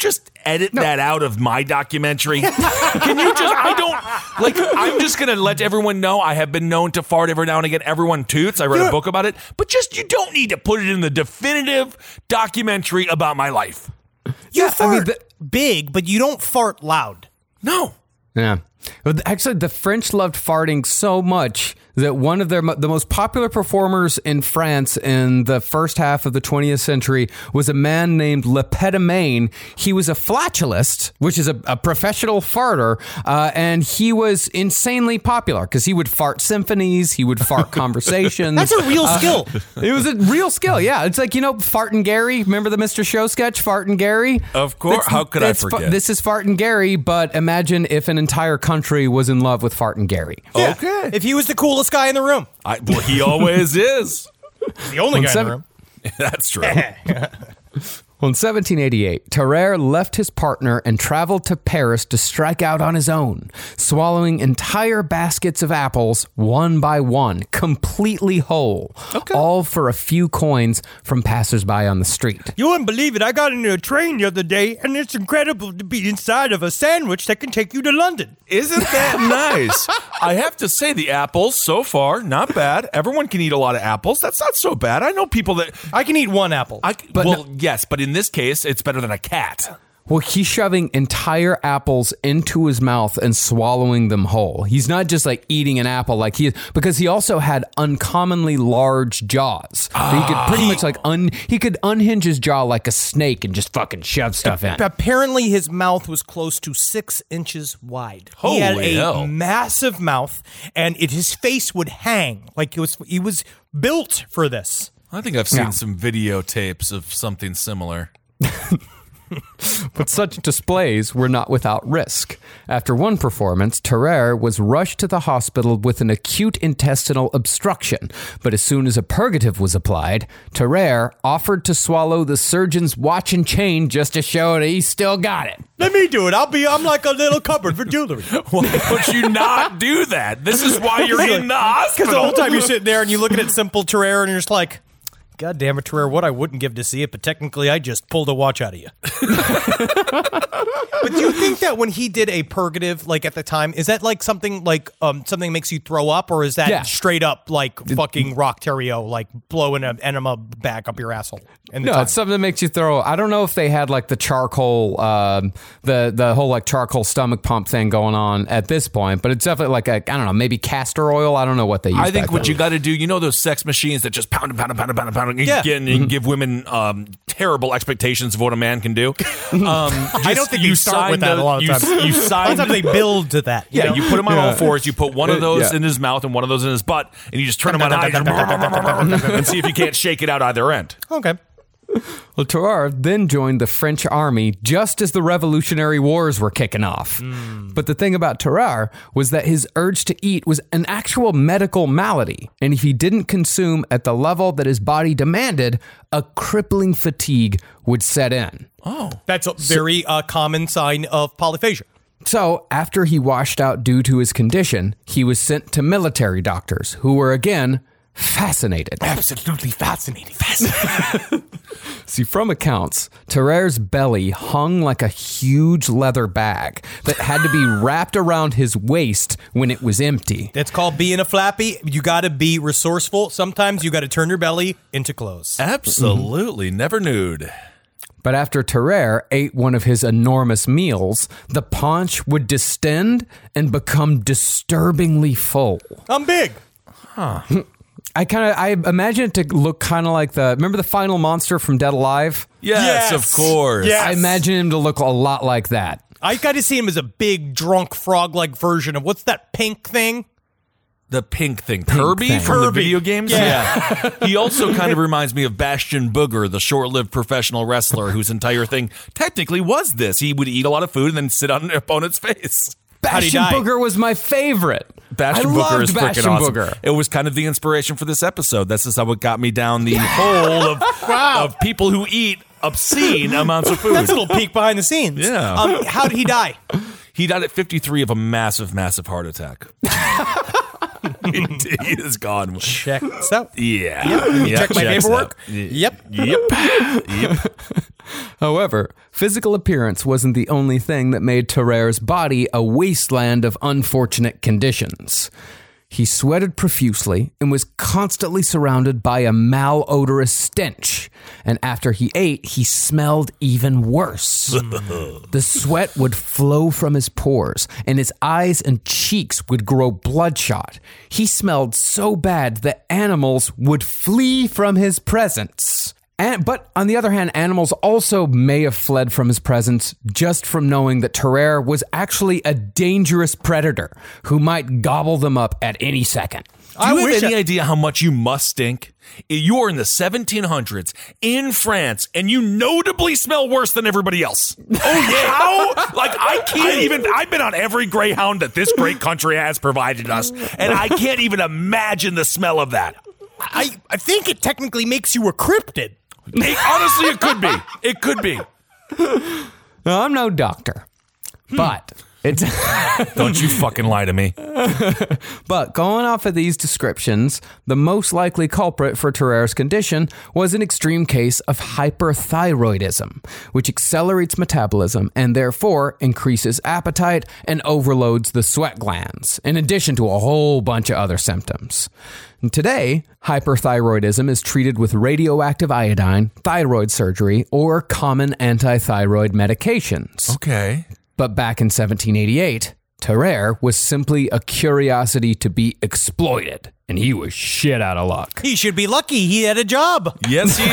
edit that out of my documentary? Can you just, I don't, like, I'm just going to let everyone know I have been known to fart every now and again. Everyone toots. I read a book about it. But just, you don't need to put it in the definitive documentary about my life. You Yeah, I fart mean, the- big, but you don't fart loud. No. Yeah. Well, actually, the French loved farting so much that one of their mo- the most popular performers in France in the first half of the twentieth century was a man named Le Pétomane. He was a flatulist, which is a, a professional farter, uh, and he was insanely popular because he would fart symphonies, he would fart conversations. That's a real Uh, skill. It was a real skill, yeah. It's like, you know, Fartin' Gary. Remember the Mister Show sketch, Fartin' Gary? Of course. How could I that's fu- forget? This is Fartin' Gary, but imagine if an entire country was in love with Fartin' Gary. Yeah. Okay. If he was the coolest guy in the room. I, well, he always is. The only guy in seven- the room. That's true. Well, in seventeen eighty-eight, Tarrare left his partner and traveled to Paris to strike out on his own, swallowing entire baskets of apples one by one, completely whole, all for a few coins from passersby on the street. You wouldn't believe it. I got into a train the other day, and it's incredible to be inside of a sandwich that can take you to London. Isn't that nice? I have to say, the apples so far, not bad. Everyone can eat a lot of apples. That's not so bad. I know people that. I can eat one apple. I, well, yes, but in this case, it's better than a cat. Well, he's shoving entire apples into his mouth and swallowing them whole. He's not just like eating an apple like he is, because he also had uncommonly large jaws. He could pretty much like un he could unhinge his jaw like a snake and just fucking shove stuff in. Apparently, his mouth was close to six inches wide. he had Holy a hell. massive mouth, and it, his face would hang like it was. He was built for this. I think I've seen Yeah. some videotapes of something similar. But such displays were not without risk. After one performance, Tarrare was rushed to the hospital with an acute intestinal obstruction. But as soon as a purgative was applied, Tarrare offered to swallow the surgeon's watch and chain just to show that he still got it. Let me do it. I'll be. I'm like a little cupboard for jewelry. Why don't you not do that? This is why you're in the hospital. Because the whole time you're sitting there and you looking at simple Tarrare and you're just like, God damn it, Tarrare, what I wouldn't give to see it, but technically I just pulled a watch out of you. But do you think that when he did a purgative, like at the time, is that like something like um something makes you throw up, or is that Yeah. straight up like fucking rock terrio, like blowing an enema back up your asshole? In the No, time? it's something that makes you throw. I don't know if they had like the charcoal, um, the the whole like charcoal stomach pump thing going on at this point, but it's definitely like a, I don't know, maybe castor oil. I don't know what they use. I think back what then. you got to do, you know, those sex machines that just pound and pound and pound and pound and pound and, Yeah. get, and give women um, terrible expectations of what a man can do. Um, I don't think you start sign with that the- a lot of you, times. You A lot sign of times they build to that. Yeah, know? you put him on all fours. You put one of those Yeah. in his mouth and one of those in his butt, and you just turn him on and see if you can't shake it out either end. Okay. Well, Tarrare then joined the French army just as the Revolutionary Wars were kicking off. But the thing about Tarrare was that his urge to eat was an actual medical malady, and if he didn't consume at the level that his body demanded, a crippling fatigue would set in. That's a very uh, common sign of polyphagia. So, after he washed out due to his condition, he was sent to military doctors, who were again fascinated. Absolutely fascinating. See, from accounts, Tarrare's belly hung like a huge leather bag that had to be wrapped around his waist when it was empty. That's called being a flappy. You got to be resourceful. Sometimes you got to turn your belly into clothes. Absolutely, never nude. But after Tarrare ate one of his enormous meals, the paunch would distend and become disturbingly full. I'm big. I kind of I imagine it to look kind of like the remember the final monster from Dead Alive? Yes, Yes. of course. Yes. I imagine him to look a lot like that. I got to see him as a big, drunk, frog-like version of what's that pink thing? The pink thing. Kirby thing. from the Kirby. video games? Yeah. He also kind of reminds me of Bastion Booger, the short-lived professional wrestler whose entire thing technically was this. He would eat a lot of food and then sit on an opponent's face. How'd he Bastion die? Booger was my favorite. Bastion I Booger loved is freaking Bastion awesome. Booger. It was kind of the inspiration for this episode. This is how it got me down the hole of, of people who eat obscene amounts of food. That's a little peek behind the scenes. Yeah. Um, how did he die? He died at fifty-three of a massive, massive heart attack. he, he is gone. Check this out. Yeah. Check my checks paperwork. out. Y- Yep. Yep. Yep. However, physical appearance wasn't the only thing that made Terrer's body a wasteland of unfortunate conditions. He sweated profusely and was constantly surrounded by a malodorous stench. And after he ate, he smelled even worse. The sweat would flow from his pores, and his eyes and cheeks would grow bloodshot. He smelled so bad that animals would flee from his presence. And, but on the other hand, animals also may have fled from his presence just from knowing that Terrer was actually a dangerous predator who might gobble them up at any second. Do you I have any I- idea how much you must stink? You are in the seventeen hundreds in France, and you notably smell worse than everybody else. Oh, yeah. How? Like, I can't even... I've been on every Greyhound that this great country has provided us, and I can't even imagine the smell of that. I, I think it technically makes you a cryptid. It, honestly, it could be. It could be. Now, I'm no doctor, but it's don't you fucking lie to me. But going off of these descriptions, the most likely culprit for Terrer's condition was an extreme case of hyperthyroidism, which accelerates metabolism and therefore increases appetite and overloads the sweat glands, in addition to a whole bunch of other symptoms. And today, hyperthyroidism is treated with radioactive iodine, thyroid surgery, or common anti-thyroid medications. Okay. But back in seventeen eighty-eight, Terrer was simply a curiosity to be exploited, and he was shit out of luck. He should be lucky he had a job. Yes, he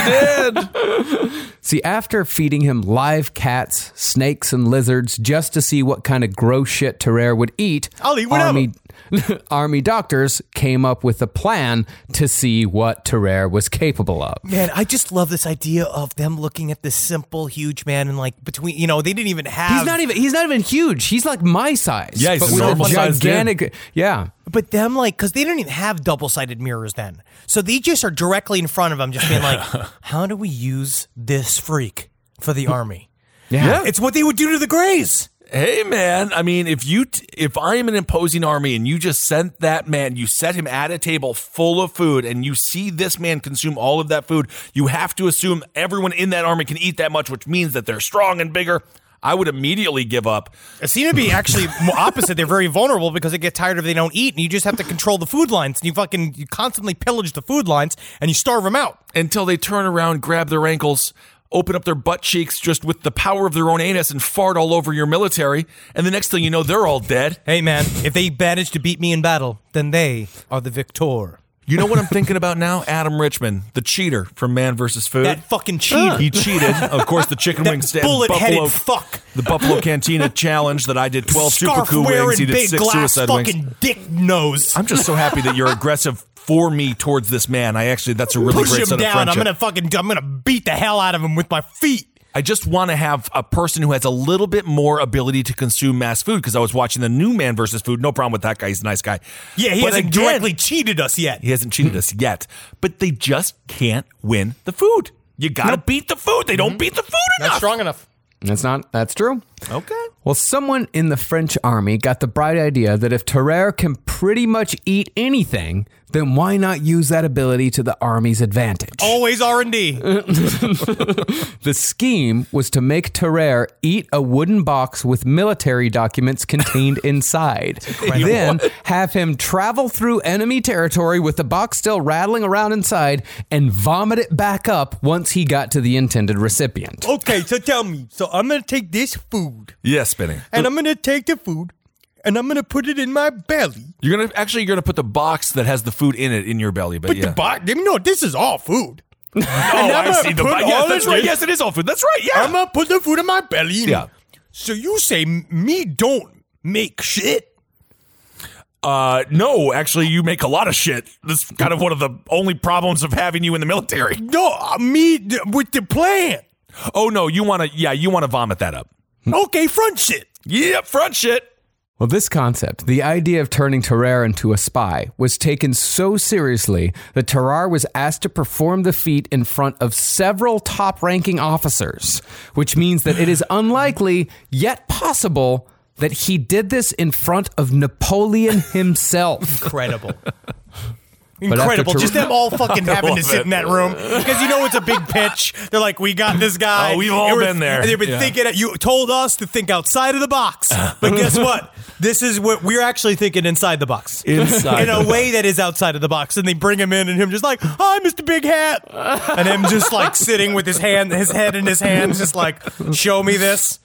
did. See, after feeding him live cats, snakes, and lizards just to see what kind of gross shit Terrer would eat, I'll eat whatever. Army, Army doctors came up with a plan to see what Terrer was capable of. Man, I just love this idea of them looking at this simple, huge man and like between, you know, they didn't even have. He's not even. He's not even huge. He's like my size. Yeah, he's but a with normal size gigantic. Yeah. But them, like, because they didn't even have double-sided mirrors then. So they just are directly in front of them, just being like, how do we use this freak for the army? Yeah. Yeah. It's what they would do to the Greys. Hey, man, I mean, if you, t- if I am an imposing army and you just sent that man, you set him at a table full of food and you see this man consume all of that food, you have to assume everyone in that army can eat that much, which means that they're strong and bigger. I would immediately give up. It seems to be actually opposite. They're very vulnerable because they get tired if they don't eat, and you just have to control the food lines. And you fucking you constantly pillage the food lines, and you starve them out until they turn around, grab their ankles, open up their butt cheeks just with the power of their own anus, and fart all over your military. And the next thing you know, they're all dead. Hey, man, if they manage to beat me in battle, then they are the victor. You know what I'm thinking about now? Adam Richman, the cheater from Man versus. Food. That fucking cheater. He cheated. Of course, the chicken that wing stand. bullet-headed Buffalo, fuck. The Buffalo Cantina challenge that I did twelve Scarf super cool wings. He did big six glass suicide fucking wings. dick nose. I'm just so happy that you're aggressive for me towards this man. I actually, that's a really Push great him set down. of friendship. I'm gonna fucking, I'm gonna beat the hell out of him with my feet. I just want to have a person who has a little bit more ability to consume mass food, because I was watching the new Man versus. Food. No problem with that guy. He's a nice guy. Yeah, he But hasn't again, directly cheated us yet. He hasn't cheated us yet. But they just can't win the food. You got to nope. beat the food. They don't mm-hmm. beat the food enough. Not strong enough. That's not, that's true. Okay. Well, someone in the French army got the bright idea that if Terrer can pretty much eat anything, then why not use that ability to the army's advantage? Always R and D. The scheme was to make Terrer eat a wooden box with military documents contained inside. Then have him travel through enemy territory with the box still rattling around inside and vomit it back up once he got to the intended recipient. Okay, so tell me. So I'm going to take this food. Yes, Spinning. And I'm going to take the food and I'm going to put it in my belly. You're going to actually you're going to put the box that has the food in it in your belly, but Put yeah. the box. No, this is all food. Oh, I see the box. Yes, that's right. Yes, it is all food. That's right. Yeah. I'm going to put the food in my belly. Yeah. So you say me don't make shit? Uh, no, actually, you make a lot of shit. This is kind of one of the only problems of having you in the military. No, uh, me th- with the plan. Oh, no, you want to, yeah, you want to vomit that up. Okay, front shit. Yeah, front shit. Well, this concept, the idea of turning Terrer into a spy, was taken so seriously that Terrer was asked to perform the feat in front of several top-ranking officers, which means that it is unlikely, yet possible, that he did this in front of Napoleon himself. Incredible. Incredible. Ter- Just them all fucking having to love sit it. in that room. Because you know it's a big pitch. They're like, we got this guy. Oh, we've all And we're- been there. And they've been Yeah. thinking, you told us to think outside of the box. But guess what? This is what we're actually thinking inside the box. Inside In a way that is outside of the box. And they bring him in and him just like, hi, Mister Big Hat. And him just like sitting with his hand, his head in his hands, just like, show me this.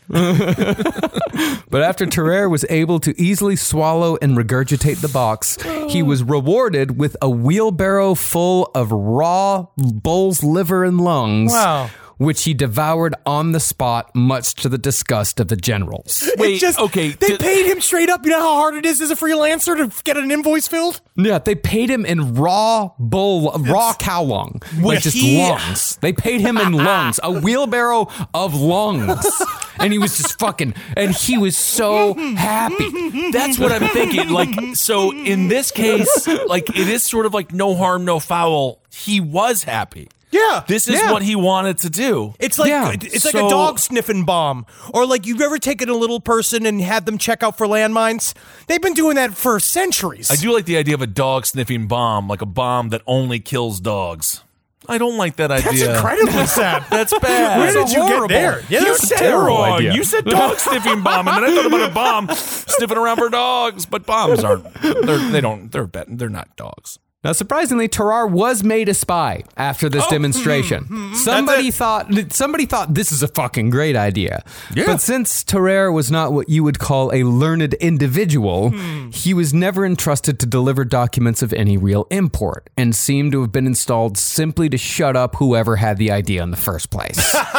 But after Terrer was able to easily swallow and regurgitate the box, he was rewarded with a wheelbarrow full of raw bull's liver and lungs, Wow. which he devoured on the spot, much to the disgust of the generals. Wait, It just, okay. They th- paid him straight up. You know how hard it is as a freelancer to get an invoice filled? Yeah, they paid him in raw bull, raw cow lung, like just Yeah. lungs. They paid him in lungs, a wheelbarrow of lungs, and he was just fucking, and he was so happy. That's what I'm thinking. Like, so in this case, like, it is sort of like no harm, no foul. He was happy. Yeah. This is Yeah. what he wanted to do. It's like Yeah. it's like So- a dog sniffing bomb, or like you've ever taken a little person and had them check out for landmines. They've been doing that for centuries. I do like the idea of a dog sniffing bomb, like a bomb that only kills dogs. I don't like that That's idea. incredibly sad. That's bad. Where did That's you horrible. get there? Yeah, you that's said terrible it wrong. idea. You said dog sniffing bomb, and then I thought about a bomb sniffing around for dogs. But bombs aren't. They're, they don't. They're bad. They're not dogs. Now, surprisingly, Terrer was made a spy after this Oh, demonstration. Somebody thought somebody thought this is a fucking great idea. Yeah. But since Terrer was not what you would call a learned individual, he was never entrusted to deliver documents of any real import and seemed to have been installed simply to shut up whoever had the idea in the first place.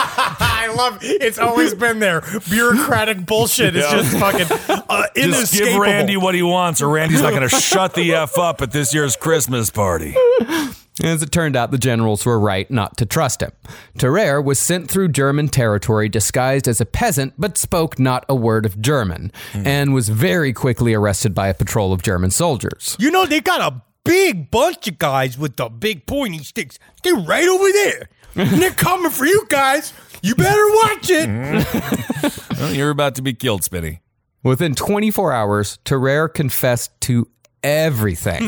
I love. It's always been there. Bureaucratic bullshit is just fucking uh, Just give inescapable. Randy what he wants, or Randy's not going to shut the f up at this year's Christmas party. As it turned out, the generals were right not to trust him. Terrer was sent through German territory disguised as a peasant, but spoke not a word of German, and was very quickly arrested by a patrol of German soldiers. You know they got a big bunch of guys with the big pointy sticks. They're right over there, and they're coming for you guys. You better watch it. Well, you're about to be killed, Spinny. Within twenty-four hours, Terrer confessed to everything.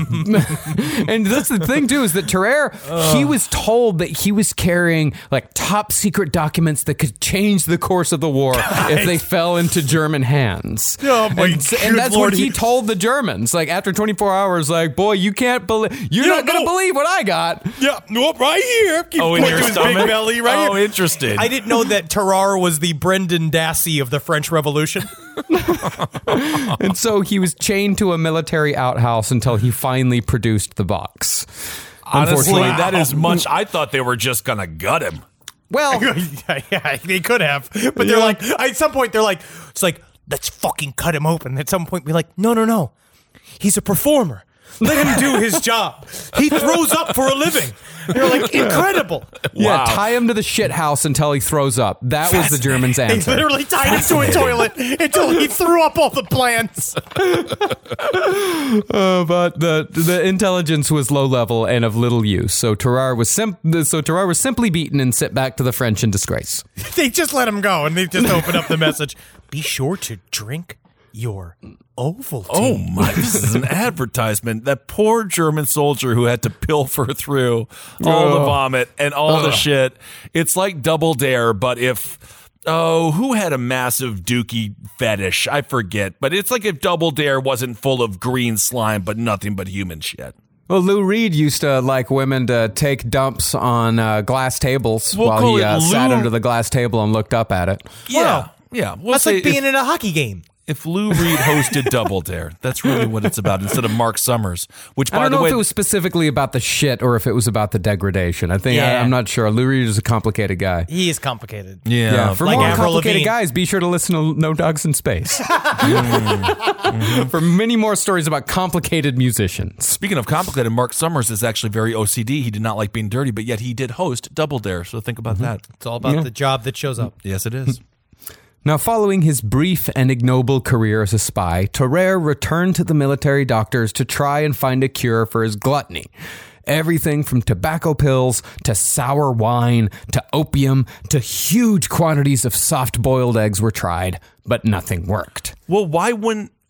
And that's the thing too, is that Terrer, he was told that he was carrying like top secret documents that could change the course of the war if they fell into German hands. Oh, my and, good and that's Lord. what he told the Germans. Like after twenty-four hours, like, boy, you can't believe, you're You not don't going to know. believe what I got. Yeah, nope, right here. Keep Oh, in pointing your to his stomach? big belly, right Oh, here. interesting. I didn't know that Terrar was the Brendan Dassey of the French Revolution. And so he was chained to a military outhouse until he finally produced the box. Honestly, Unfortunately, that is much. I thought they were just going to gut him. well, yeah, yeah, they could have, but they're like, at some point, they're like, it's like, let's fucking cut him open. At some point, we're like, no, no, no, he's a performer. Let him do his job. He throws up for a living. They're like, incredible. yeah, Wow. tie him to the shit house until he throws up. That was the Germans' They answer. literally tied him to a toilet until he threw up all the plans. Uh, but the the intelligence was low level and of little use. So Terrer was sim- so Terrer was simply beaten and sent back to the French in disgrace. They just let him go, and they just open up the message. Be sure to drink your Ovaltine. Oh my, this is an advertisement. That poor German soldier who had to pilfer through all the vomit and all the shit. It's like Double Dare, but if, oh, who had a massive dookie fetish? I forget. But it's like if Double Dare wasn't full of green slime, but nothing but human shit. Well, Lou Reed used to like women to take dumps on uh, glass tables We'll while call he it uh, sat Lou- under the glass table and looked up at it. Yeah. Wow. Yeah. We'll That's say like being if, in a hockey game. if Lou Reed hosted Double Dare, that's really what it's about instead of Mark Summers, which, by I don't the know way, if it was specifically about the shit or if it was about the degradation. I think I, Yeah. I'm not sure. Lou Reed is a complicated guy. He is complicated. yeah. Yeah, for like more Avril complicated Lavigne. guys, be sure to listen to No Dogs in Space. For many more stories about complicated musicians. Speaking of complicated, Mark Summers is actually very O C D. He did not like being dirty, but yet he did host Double Dare. So think about that. It's all about Yeah. the job that shows up. Yes, it is. Now, following his brief and ignoble career as a spy, Terrer returned to the military doctors to try and find a cure for his gluttony. Everything from tobacco pills to sour wine to opium to huge quantities of soft-boiled eggs were tried, but nothing worked. Well, why wouldn't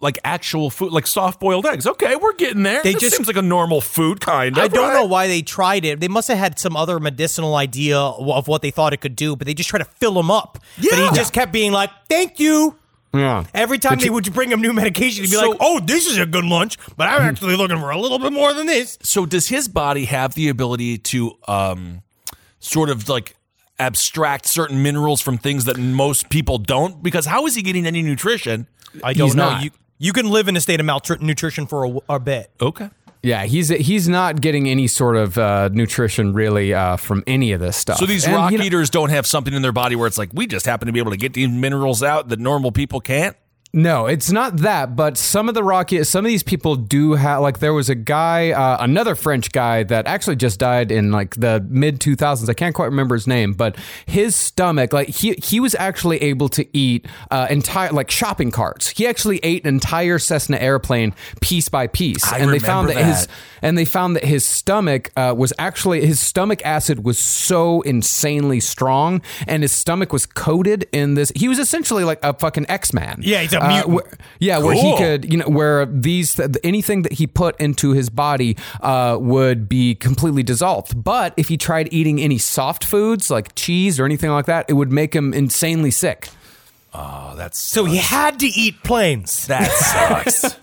like actual food, like soft boiled eggs. Okay, we're getting there. They This just- seems like a normal food, kind of. I don't right? know why they tried it. They must have had some other medicinal idea of what they thought it could do, but they just tried to fill him up. But Yeah. he just kept being like, "Thank you." Yeah. Every time they would bring him new medication, he'd be So- like, "Oh, this is a good lunch, but I'm actually looking for a little bit more than this." So does his body have the ability to um, sort of like abstract certain minerals from things that most people don't? Because how is he getting any nutrition? I don't He's know. not. You you can live in a state of malnutrition for a, a bit. Okay. Yeah, he's he's not getting any sort of uh, nutrition really uh, from any of this stuff. So these And, rock you know- eaters don't have something in their body where it's like, we just happen to be able to get these minerals out that normal people can't? No, it's not that, but some of the Rocky, some of these people do have, like there was a guy, uh, another French guy that actually just died in like the mid two thousands. I can't quite remember his name, but his stomach, like he, he was actually able to eat uh, entire, like shopping carts. He actually ate an entire Cessna airplane piece by piece. I and they found that, remember his, that. and they found that his stomach uh, was actually, his stomach acid was so insanely strong and his stomach was coated in this. He was essentially like a fucking X-Man. Yeah, he's a Uh, mutant. where- yeah, where he Cool. could, you know, where these anything that he put into his body uh, would be completely dissolved. But if he tried eating any soft foods like cheese or anything like that, it would make him insanely sick. Oh, that's So he had to eat planes. that sucks.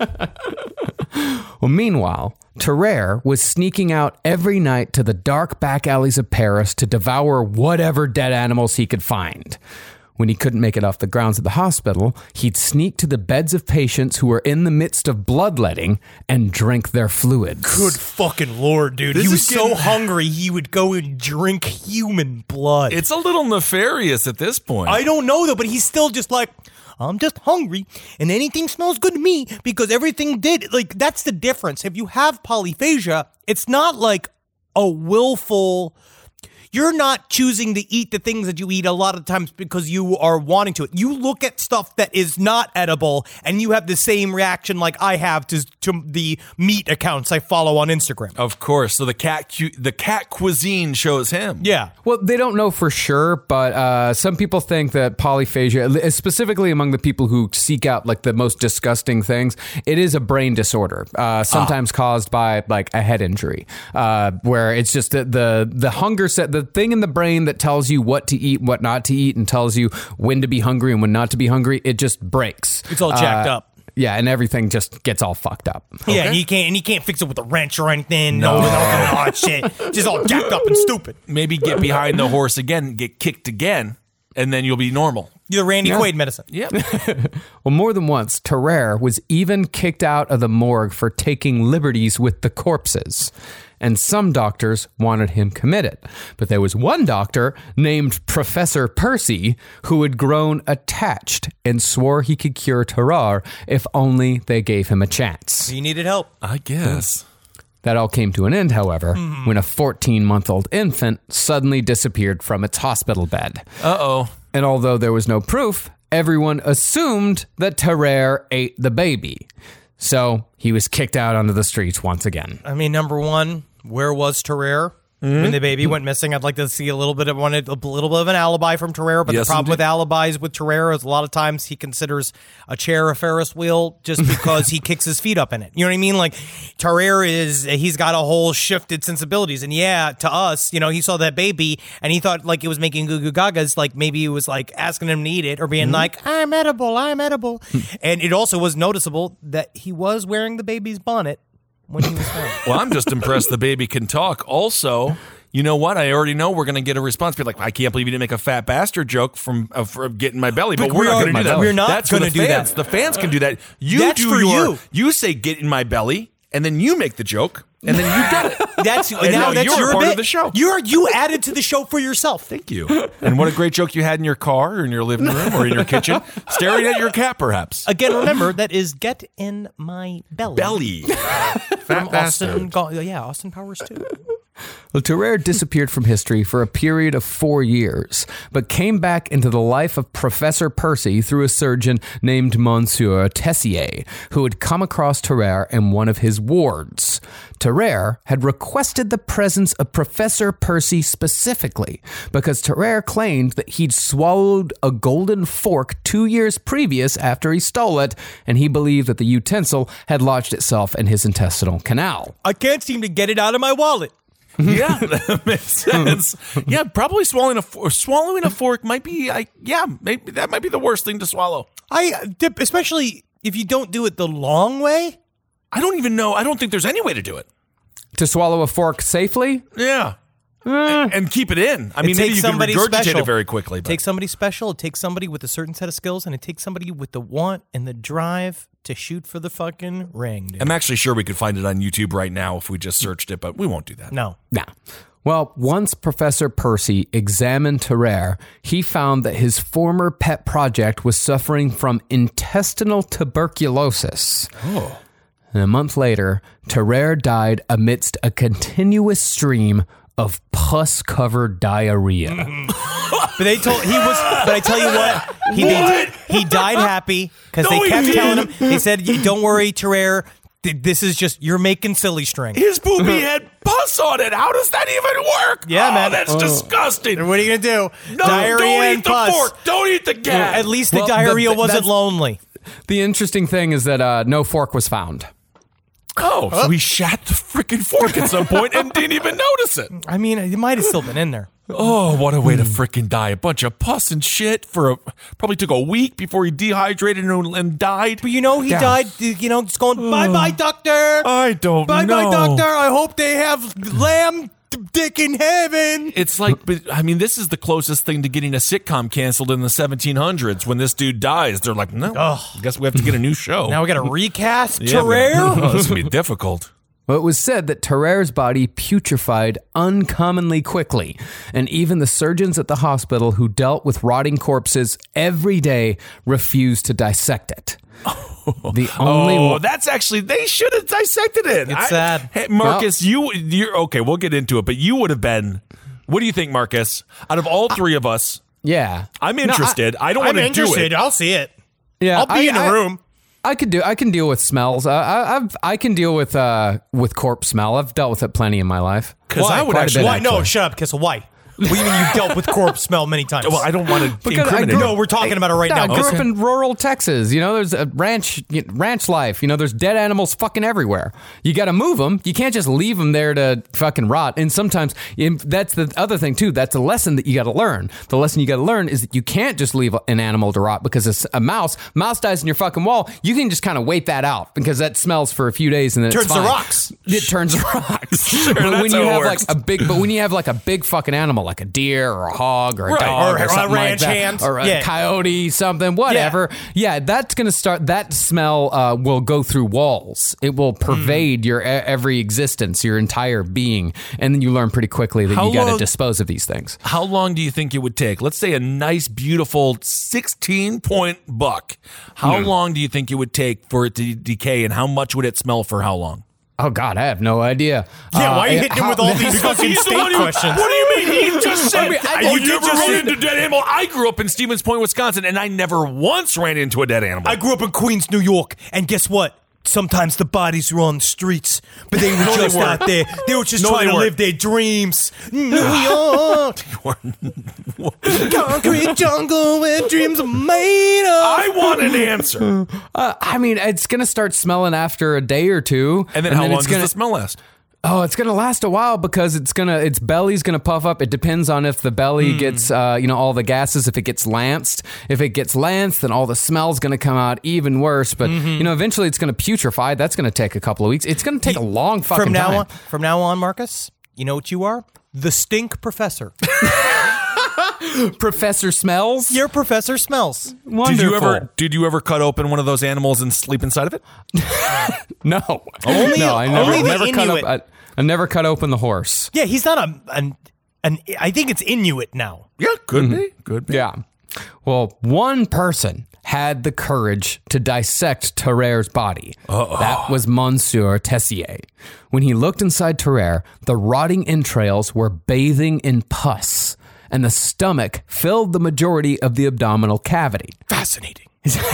Well, meanwhile, Terrer was sneaking out every night to the dark back alleys of Paris to devour whatever dead animals he could find. When he couldn't make it off the grounds of the hospital, he'd sneak to the beds of patients who were in the midst of bloodletting and drink their fluids. Good fucking lord, dude. This he was is so getting- hungry he would go and drink human blood. It's a little nefarious at this point. I don't know though, but he's still just like, I'm just hungry and anything smells good to me because everything did. Like, that's the difference. If you have polyphagia, it's not like a willful. You're not choosing to eat the things that you eat a lot of times because you are wanting to. You look at stuff that is not edible and you have the same reaction like I have to, to the meat accounts I follow on Instagram. Of course. So the cat cu- the cat cuisine shows him. Yeah. Well, they don't know for sure, but uh, some people think that polyphagia, specifically among the people who seek out like the most disgusting things, it is a brain disorder, uh, sometimes caused by like a head injury, uh, where it's just the the, the hunger set, the thing in the brain that tells you what to eat, what not to eat, and tells you when to be hungry and when not to be hungry. It just breaks. It's all jacked Uh, up. Yeah, and everything just gets all fucked up. Yeah, and you can't and you can't fix it with a wrench or anything. No, no, no, no shit. Just all jacked up and stupid. Maybe get behind the horse again, get kicked again, and then you'll be normal. You're the Randy Yeah. Quaid medicine. Yeah. Well, more than once, Terrer was even kicked out of the morgue for taking liberties with the corpses. And some doctors wanted him committed. But there was one doctor named Professor Percy who had grown attached and swore he could cure Terrer if only they gave him a chance. You needed help. I guess. That all came to an end, however, when a fourteen-month-old infant suddenly disappeared from its hospital bed. Uh-oh. And although there was no proof, everyone assumed that Terrer ate the baby. So he was kicked out onto the streets once again. I mean, number one, where was Terrer when the baby went missing? I'd like to see a little bit of one, a little bit of an alibi from Terrer. But Yes, the problem indeed. with alibis with Terrer is a lot of times he considers a chair a Ferris wheel just because he kicks his feet up in it. You know what I mean? Like Terrer is, he's got a whole shifted sensibilities. And yeah, to us, you know, he saw that baby and he thought like it was making goo goo gagas. Like maybe it was like asking him to eat it or being like, I'm edible, I'm edible. And it also was noticeable that he was wearing the baby's bonnet when he was found. Well, I'm just impressed the baby can talk. Also, you know what? I already know we're going to get a response. Be like, I can't believe you didn't make a fat bastard joke from uh, from getting my belly. But, But we're we not are- going to do that. we're not That's for gonna the do fans. that. The fans can do that. You That's do for your. you. You say get in my belly, and then you make the joke, and then you get it. That's And now now that's you're your part bit. of the show. You're you added to the show for yourself. Thank you. And what a great joke you had in your car, or in your living room, or in your kitchen, staring at your cat, perhaps. Again, remember that is get in my belly. Belly. From Austin. Go- yeah, Austin Powers too. Well, Terrer disappeared from history for a period of four years, but came back into the life of Professor Percy through a surgeon named Monsieur Tessier, who had come across Terrer in one of his wards. Terrer had requested the presence of Professor Percy specifically because Terrer claimed that he'd swallowed a golden fork two years previous after he stole it, and he believed that the utensil had lodged itself in his intestinal canal. I can't seem to get it out of my wallet. Yeah, that makes sense. Yeah, probably swallowing a for- swallowing a fork might be. I yeah, maybe that might be the worst thing to swallow. I especially if you don't do it the long way. I don't even know. I don't think there's any way to do it. To swallow a fork safely? Yeah. And, and keep it in. I mean, It maybe takes you can somebody regurgitate special. it very quickly. It But. takes somebody special. It takes somebody with a certain set of skills, and it takes somebody with the want and the drive to shoot for the fucking ring. Dude. I'm actually sure we could find it on YouTube right now if we just searched it, but we won't do that. No. Nah. Well, once Professor Percy examined Terrer, he found that his former pet project was suffering from intestinal tuberculosis. Oh. And a month later, Terrer died amidst a continuous stream of pus-covered diarrhea. But they told he was. But I tell you what, he they, he died happy because No, they he kept didn't. telling him. They said, "Don't worry, Terrer. This is just you're making silly string." His poopy had pus on it. How does that even work? Yeah, oh, man. That's Oh. disgusting. And what are you gonna do? No, diarrhea don't and eat the pus. fork. Don't eat the cat. At least the Well, diarrhea the- wasn't that's- lonely. The interesting thing is that uh, no fork was found. Oh, so we shat the freaking fork at some point and didn't even notice it. I mean, it might have still been in there. Oh, what a way to freaking die. A bunch of pus and shit for a, probably took a week before he dehydrated and, and died. But you know, he Yeah. died. You know, just going bye bye, doctor. I don't Bye know. bye, doctor. I hope they have lamb d- dick in heaven. It's like, but I mean, this is the closest thing to getting a sitcom canceled in the seventeen hundreds. When this dude dies, they're like, no, I guess we have to get a new show. Now we got to recast Yeah, Terrer. but- oh, this would be difficult. Well, it was said that Terrer's body putrefied uncommonly quickly, and even the surgeons at the hospital who dealt with rotting corpses every day refused to dissect it. The only Oh, one- that's actually, they should have dissected it. It's sad. Hey, Marcus, you, you're, okay, we'll get into it, but you would have been, what do you think, Marcus? Out of all three of us, yeah, I'm No, I- interested. I, don't I'm want to do interested. it. I'll see it. yeah, I'll be I- in the I- room. I could do. I can deal with smells. Uh, I, I've. I can deal with uh with corpse smell. I've dealt with it plenty in my life. 'Cause I would Quite a actually- bit, Why? No, actually. shut up, Kissel. Why? What do you mean you've dealt with corpse smell many times? Well, I don't want to Because I incriminate. grew- No, we're talking about it right No, now. I grew Okay. up in rural Texas. You know, there's a ranch ranch life. You know, there's dead animals fucking everywhere. You got to move them. You can't just leave them there to fucking rot. And sometimes and that's the other thing too. That's a lesson that you got to learn. The lesson you got to learn is that you can't just leave an animal to rot because it's a mouse. Mouse dies in your fucking wall. You can just kind of wait that out because that smells for a few days and then Turns it's to fine. rocks. It turns to rocks. Sure, but that's when you how it have works. like a big, but when you have like a big fucking animal like a deer or a hog or a Right. dog Or or, a something ranch like that, hand. or a Yeah. coyote, something, whatever. Yeah, that's going to start, that smell uh, will go through walls. It will pervade your e- every existence, your entire being. And then you learn pretty quickly that How you got to long- dispose of these things. How long do you think it would take? Let's say a nice, beautiful sixteen point buck. How long do you think it would take for it to decay, and how much would it smell for how long? Oh, God, I have no idea. Yeah, Uh, why are you hitting him how- with all these fucking He's the state one who- questions? What do you mean? He just said. I mean, I oh, don't- you you never just ran said- into dead animal. I grew up in Stevens Point, Wisconsin, and I never once ran into a dead animal. I grew up in Queens, New York, and guess what? Sometimes the bodies were on the streets, but they were No, they just weren't. out there. They were just No, trying they to weren't. live their dreams. New York, concrete jungle where dreams are made of. I want an answer. Uh, I mean, it's going to start smelling after a day or two. And then how long it's does gonna, the smell last? Oh, it's gonna last a while because it's gonna its belly's gonna puff up. It depends on if the belly gets uh, you know all the gases. If it gets lanced, if it gets lanced, then all the smell's gonna come out even worse. But you know, eventually it's gonna putrefy. That's gonna take a couple of weeks. It's gonna take a long fucking From now time. on, from now on, Marcus, you know what you are? The stink professor. Professor Smells. Your professor smells. Wonderful. Did you ever? Did you ever cut open one of those animals and sleep inside of it? No, Only- no. I never, only the never cut Inuit. up. I, I never cut open the horse. Yeah, he's not a an, an I think it's Inuit now. Yeah, could be. Could be. Yeah. Well, one person had the courage to dissect Terrer's body. Uh-oh. That was Monsieur Tessier. When he looked inside Terrer, the rotting entrails were bathing in pus, and the stomach filled the majority of the abdominal cavity. Fascinating.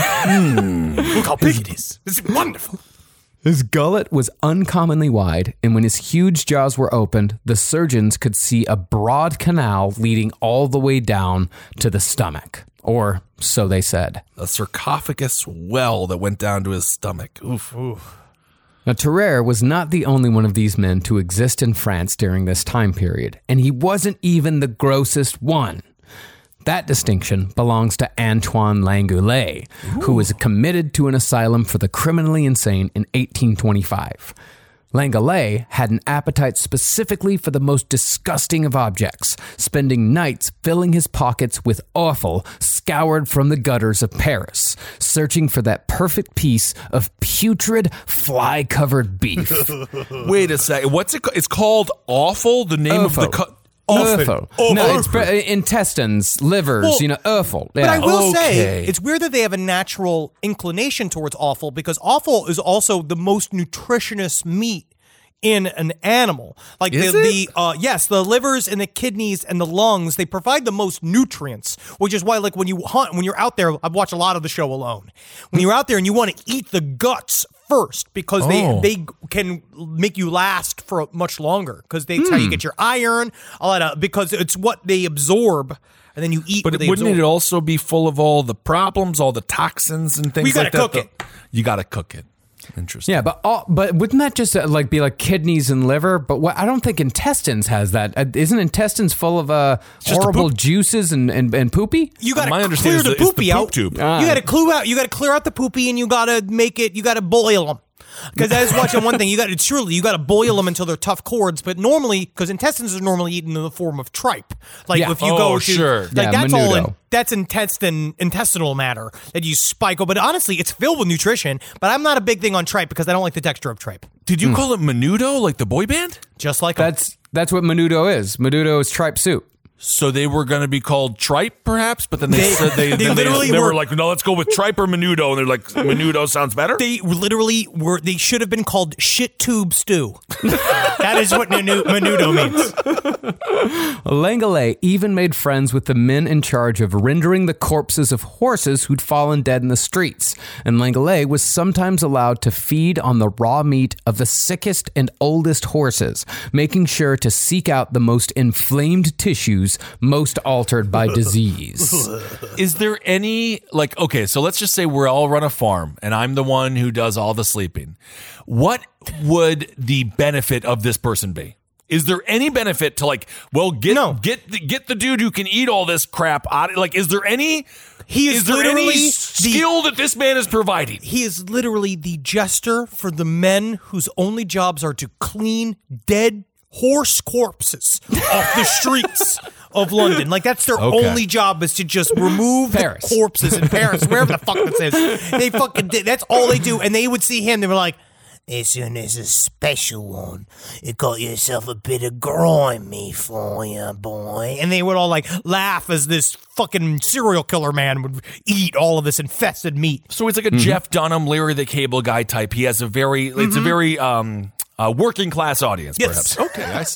mm, look how big it is. It's wonderful. His gullet was uncommonly wide, and when his huge jaws were opened, the surgeons could see a broad canal leading all the way down to the stomach. Or so they said. A sarcophagus well that went down to his stomach. Oof. Oof. Now, Terrer was not the only one of these men to exist in France during this time period, and he wasn't even the grossest one. That distinction belongs to Antoine Langoulet, who was committed to an asylum for the criminally insane in eighteen twenty-five. Langoulet had an appetite specifically for the most disgusting of objects, spending nights filling his pockets with offal scoured from the gutters of Paris, searching for that perfect piece of putrid, fly-covered beef. Wait a second. What's it called? It's called offal? The name Offal. of the... Co- Offal. No, it's pre- intestines, livers, Well, you know, offal. Yeah. But I will Okay. say, it's weird that they have a natural inclination towards offal, because offal is also the most nutritious meat in an animal. Like Is the, it? the uh yes, the livers and the kidneys and the lungs, they provide the most nutrients, which is why, like, when you hunt, when you're out there, I've watched a lot of the show Alone. When you're out there and you want to eat the guts first, because Oh. they they can make you last for much longer, because that's how you get your iron, a lot of, because it's what they absorb, and then you eat. But what they wouldn't absorb. it also be full of all the problems, all the toxins and things Well, you like gotta that? cook though? You got to cook it. Interesting. Yeah, but all, but wouldn't that just uh, like be like kidneys and liver? But what, I don't think intestines has that. Uh, isn't intestines full of uh, just a horrible poop- juices and, and, and poopy? You got My to understanding clear is the the- it's the poopy poop out. tube. Ah. You got to clue out. You got to clear out the poopy, and you got to make it. You got to boil them. Because I was watching one thing. You got to surely you got to boil them until they're tough cords. But normally, because intestines are normally eaten in the form of tripe. Like Yeah. if you Oh, go to sure. like Yeah, that's all. In, menudo. that's intestine intestinal matter that you spike. But honestly, it's filled with nutrition. But I'm not a big thing on tripe because I don't like the texture of tripe. Did you call it Menudo, like the boy band? Just like That's that's what menudo is. Menudo is tripe soup. So they were going to be called Tripe, perhaps, but then they, They- said they, they then they, literally they were were- like, no, let's go with Tripe or Menudo, and they're like, Menudo sounds better. They literally were. They should have been called shit tube stew. That is what menu- menudo means. Langoulet even made friends with the men in charge of rendering the corpses of horses who'd fallen dead in the streets, and Langoulet was sometimes allowed to feed on the raw meat of the sickest and oldest horses, making sure to seek out the most inflamed tissues most altered by disease. Is there any, like, okay, so let's just say we're all run a farm, and I'm the one who does all the sleeping. What would the benefit of this person be? Is there any benefit to, like, well, get No. get the, get the dude who can eat all this crap out? Like, is there any? He is is there literally any the- skill that this man is providing? He is literally the jester for the men whose only jobs are to clean dead horse corpses off the streets of London. Like, that's their Okay. only job, is to just remove Paris. the corpses in Paris, wherever the fuck this is. They fucking did. That's all they do. And they would see him. They were like, "This one is a special one. You got yourself a bit of grimy for you, boy." And they would all like laugh as this fucking serial killer man would eat all of this infested meat. So it's like a Jeff Dunham, Larry the Cable Guy type. He has a very, it's a very um, uh, working class audience, Yes. perhaps. Okay, I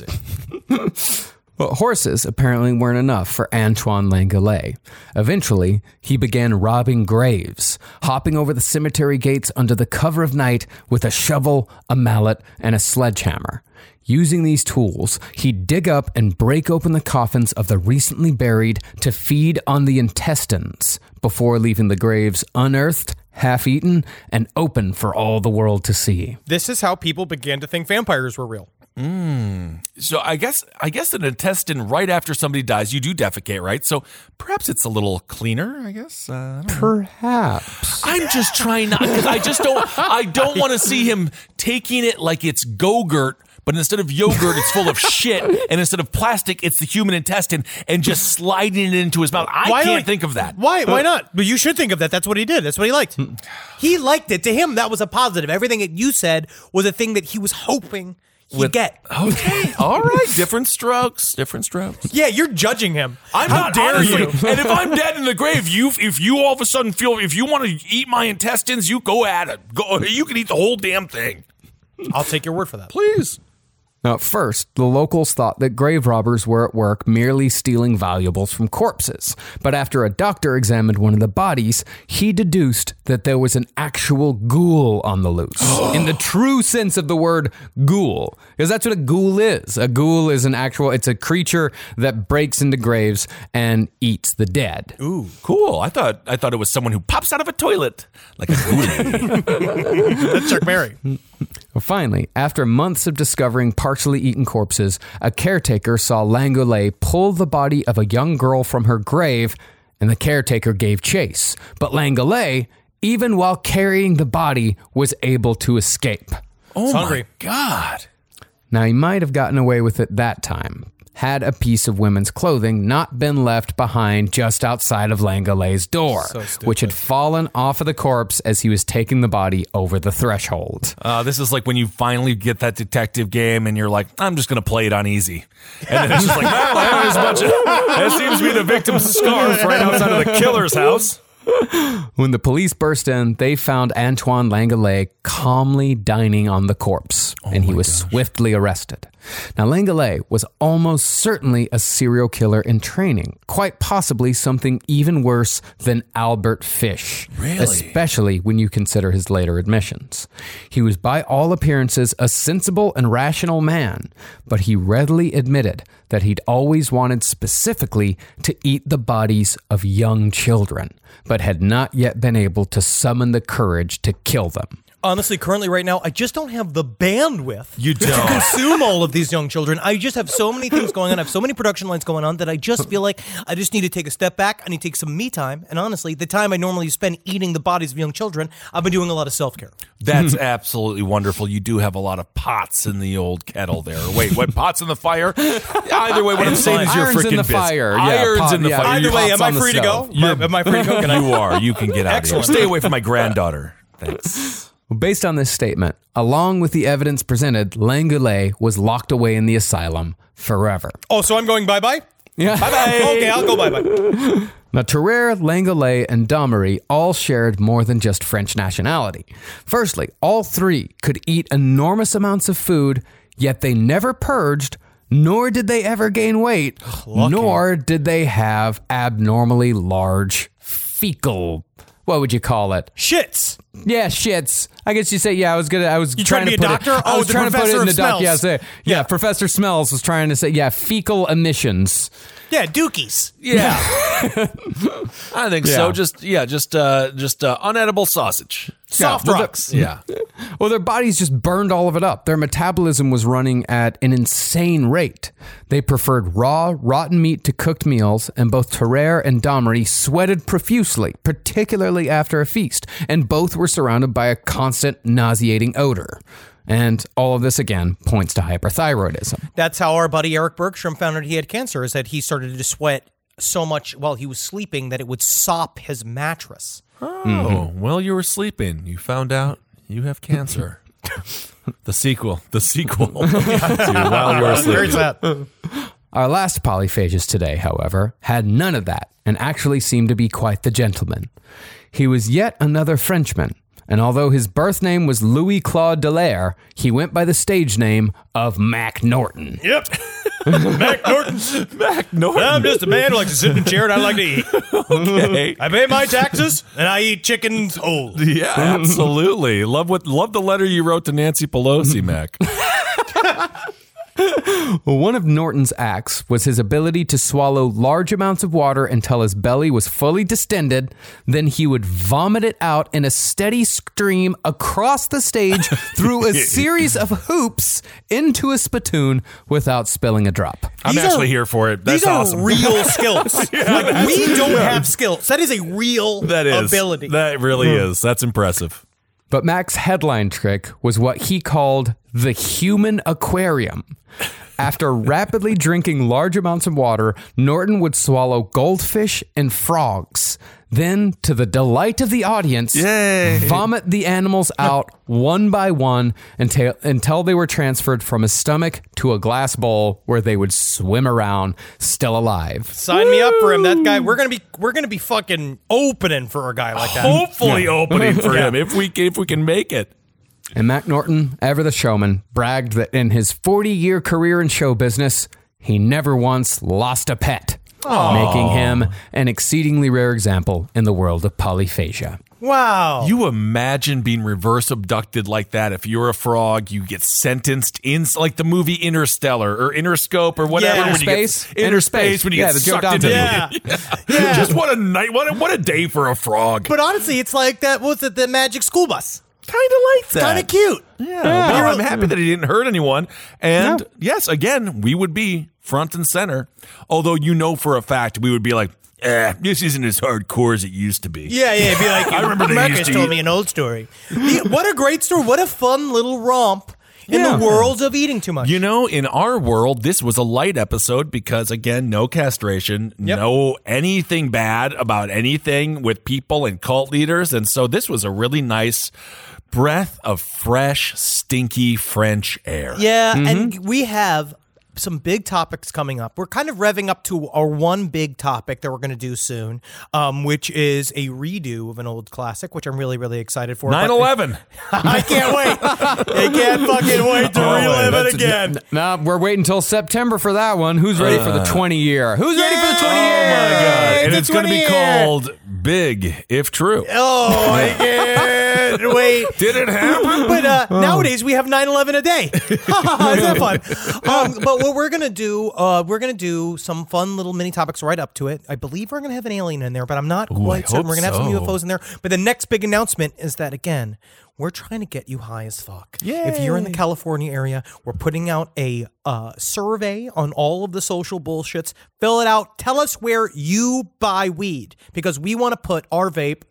see. But horses apparently weren't enough for Antoine Langoulet. Eventually, he began robbing graves, hopping over the cemetery gates under the cover of night with a shovel, a mallet, and a sledgehammer. Using these tools, he'd dig up and break open the coffins of the recently buried to feed on the intestines before leaving the graves unearthed, half-eaten, and open for all the world to see. This is how people began to think vampires were real. So I guess I guess an intestine right after somebody dies, you do defecate, right? So perhaps it's a little cleaner, I guess. Uh, I don't know. Perhaps. I'm just trying not, because I just don't I don't want to see him taking it like it's Go-Gurt, but instead of yogurt, it's full of shit, and instead of plastic, it's the human intestine, and just sliding it into his mouth. I Why can't not- think of that. Why? Why not? But you should think of that. That's what he did. That's what he liked. He liked it. To him, that was a positive. Everything that you said was a thing that he was hoping he With- get? Okay, all right. Different strokes, different strokes. Yeah, you're judging him. I'm How not dare honestly, you? And if I'm dead in the grave, you if you all of a sudden feel if you want to eat my intestines, you go at it. Go, you can eat the whole damn thing. I'll take your word for that. Please. Now, at first, the locals thought that grave robbers were at work merely stealing valuables from corpses. But after a doctor examined one of the bodies, he deduced that there was an actual ghoul on the loose. In the true sense of the word ghoul. Because that's what a ghoul is. A ghoul is an actual, it's a creature that breaks into graves and eats the dead. Ooh, cool. I thought I thought it was someone who pops out of a toilet like a ghoulie. That's Chuck Berry. Well, finally, after months of discovering partially eaten corpses, a caretaker saw Langoulet pull the body of a young girl from her grave, and the caretaker gave chase. But Langoulet, even while carrying the body, was able to escape. Oh hungry. my God. Now, he might have gotten away with it that time, had a piece of women's clothing not been left behind just outside of Langoulet's door, which had fallen off of the corpse as he was taking the body over the threshold. Uh, this is like when you finally get that detective game and you're like, I'm just going to play it on easy. And then it's just like, well, there's a bunch of, that seems to be the victim's scarf right outside of the killer's house. When the police burst in, they found Antoine Langoulet calmly dining on the corpse, and he was swiftly arrested. Now, Langoulet was almost certainly a serial killer in training, quite possibly something even worse than Albert Fish, Really? especially when you consider his later admissions. He was by all appearances a sensible and rational man, but he readily admitted that he'd always wanted specifically to eat the bodies of young children, but had not yet been able to summon the courage to kill them. Honestly, currently right now, I just don't have the bandwidth You to don't. consume all of these young children. I just have so many things going on. I have so many production lines going on that I just feel like I just need to take a step back. I need to take some me time. And honestly, the time I normally spend eating the bodies of young children, I've been doing a lot of self-care. That's absolutely wonderful. You do have a lot of pots in the old kettle there. Wait, what? Pots in the fire? Either way, what I'm saying is you're Irons freaking in the busy. fire. Yeah, Irons pot- in the yeah. fire. Either You're- way, am pots I on the free to go? stove. Am I- Am I free to go? Can I? You are. You can get out Excellent. of here. Stay away from my granddaughter. Thanks. Based on this statement, along with the evidence presented, Langoulet was locked away in the asylum forever. Oh, so I'm going bye-bye? Yeah. Bye-bye. Okay, I'll go bye-bye. Now, Terrer, Langoulet, and Damery all shared more than just French nationality. Firstly, all three could eat enormous amounts of food, yet they never purged, nor did they ever gain weight, nor did they have abnormally large fecal, what would you call it? Shits. Yeah, shits. I guess you say, yeah, I was gonna, I was You trying trying to to be a put it- doctor? I Oh, was the trying to put it professor in the of doc. Yeah, smells. say, yeah, Professor Smells was trying to say, yeah, fecal emissions. Yeah, dookies. Yeah. I think Yeah. so. Just, yeah, just, uh, just, uh, unedible sausage. Soft well, the- rocks. Yeah. Well, their bodies just burned all of it up. Their metabolism was running at an insane rate. They preferred raw, rotten meat to cooked meals, and both Terrer and Damery sweated profusely, particularly after a feast, and both were surrounded by a constant nauseating odor. And all of this, again, points to hyperthyroidism. That's how our buddy Eric Bergstrom found out he had cancer, is that he started to sweat so much while he was sleeping that it would sop his mattress. Oh, well, you were sleeping. You found out you have cancer. The sequel. The sequel. to While You Were Very Sleeping. sad. Our last polyphagist today, however, had none of that and actually seemed to be quite the gentleman. He was yet another Frenchman, and although his birth name was Louis Claude Dallaire, he went by the stage name of Mac Norton. Yep. Mac Norton. Mac Norton. I'm just a man who likes to sit in a chair and I like to eat. Okay. I pay my taxes and I eat chickens whole. Yeah, absolutely. Love what love the letter you wrote to Nancy Pelosi, Mac. One of Norton's acts was his ability to swallow large amounts of water until his belly was fully distended. Then he would vomit it out in a steady stream across the stage through a series of hoops into a spittoon without spilling a drop. I'm These actually are- here for it. That's These are awesome. real skills. Like, we don't have skills. That is a real That is ability. That really is. That's impressive. But Mac's headline trick was what he called the human aquarium. After rapidly drinking large amounts of water, Norton would swallow goldfish and frogs. Then, to the delight of the audience, Yay. vomit the animals out one by one until, until they were transferred from his stomach to a glass bowl where they would swim around, still alive. Sign me up for him. That guy, we're gonna be we're gonna be fucking opening for a guy like that. Hopefully opening for him if we if we can make it. And Mac Norton, ever the showman, bragged that in his forty-year career in show business, he never once lost a pet, Aww. making him an exceedingly rare example in the world of polyphagia. Wow. You imagine being reverse abducted like that. If you're a frog, you get sentenced in like the movie Interstellar or Interscope or whatever. Yeah. When Inner you space. Get, inner space when you yeah, get the Joe sucked Dante into Yeah. the Yeah. Just what a night, what a, what a day for a frog. But honestly, it's like that. What was it? The Magic School Bus. Kind of like that. Kind of cute. Yeah. Well, I'm happy that he didn't hurt anyone. And yes, again, we would be front and center. Although you know for a fact we would be like, eh, this isn't as hardcore as it used to be. Yeah, yeah. It'd be like, I remember they Marcus used to told eat- me an old story. The- what a great story. What a fun little romp in Yeah. the world of eating too much. You know, in our world, this was a light episode because, again, no castration, Yep. no anything bad about anything with people and cult leaders. And so this was a really nice breath of fresh, stinky French air. Yeah, and we have some big topics coming up. We're kind of revving up to our one big topic that we're going to do soon, um, which is a redo of an old classic, which I'm really, really excited for. nine eleven. I can't wait. I can't fucking wait to Oh, relive that's- it again. Nah, we're waiting until September for that one. Who's ready for the twenty year? Who's ready for the twenty year? Oh, my God. And It's it's a going to be twenty year. called Big, if true. Oh, I can't wait. Did it happen? But uh, nowadays we have nine eleven a day. Isn't that fun? Um, but what we're gonna do, uh, we're gonna do some fun little mini topics right up to it. I believe we're gonna have an alien in there, but I'm not quite I certain. hope We're gonna have some so. U F Os in there. But the next big announcement is that again, we're trying to get you high as fuck. If you're in the California area, we're putting out a uh, survey on all of the social bullshits. Fill it out. Tell us where you buy weed because we want to put our vape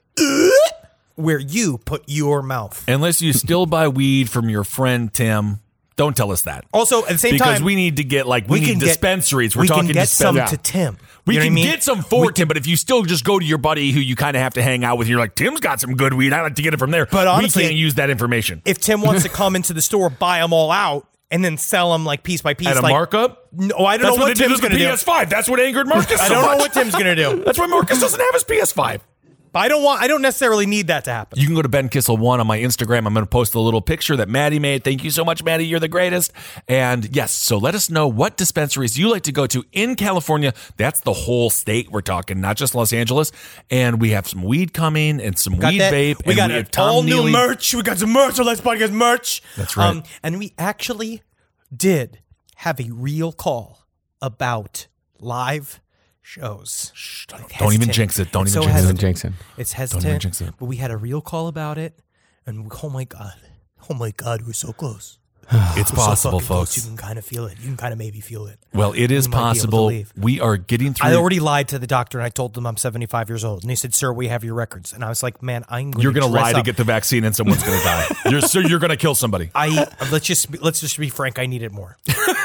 where you put your mouth. Unless you still buy weed from your friend Tim, don't tell us that. Also, at the same Because time, we need to get like we, need can get- dispensaries. We're we talking can get some dispensaries. to Tim. We You know can what I mean? get some for Tim, but if you still just go to your buddy who you kind of have to hang out with, you're like, Tim's got some good weed. I like to get it from there. But honestly, we can't use that information. If Tim wants to come into the store, buy them all out, and then sell them like piece by piece, At a like, markup? No, I don't That's know what they did Tim's with going to the do. P S five. That's what angered Marcus so I don't know much. what Tim's going to do. That's why Marcus doesn't have his P S five. But I don't want. I don't necessarily need that to happen. You can go to Ben Kissel one on my Instagram. I'm going to post a little picture that Maddie made. Thank you so much, Maddie. You're the greatest. And yes, so let us know what dispensaries you like to go to in California. That's the whole state we're talking, not just Los Angeles. And we have some weed coming and some Got weed that? vape. We and got we a have Tom all new Neely. merch. We got some merch. So Let's Podcast merch. That's right. Um, and we actually did have a real call about live shows. Shh, don't, It's don't even hesitant. jinx it. Don't It's even so jinx hesitant. it. Jinx it. It's even hesitant, jinx it. but we had a real call about it, and oh my god, oh my god, we're so close. It's We're so possible, fucking close. folks. You can kind of feel it. You can kind of maybe feel it. Well, it is We might be able to possible. leave. We are getting through. I already lied to the doctor, and I told them I'm seventy-five years old, and he said, "Sir, we have your records." And I was like, "Man, I'm going You're going to lie to up. get the vaccine, and someone's going to die. You're so you're going to kill somebody. I let's just be, let's just be frank. I need it more.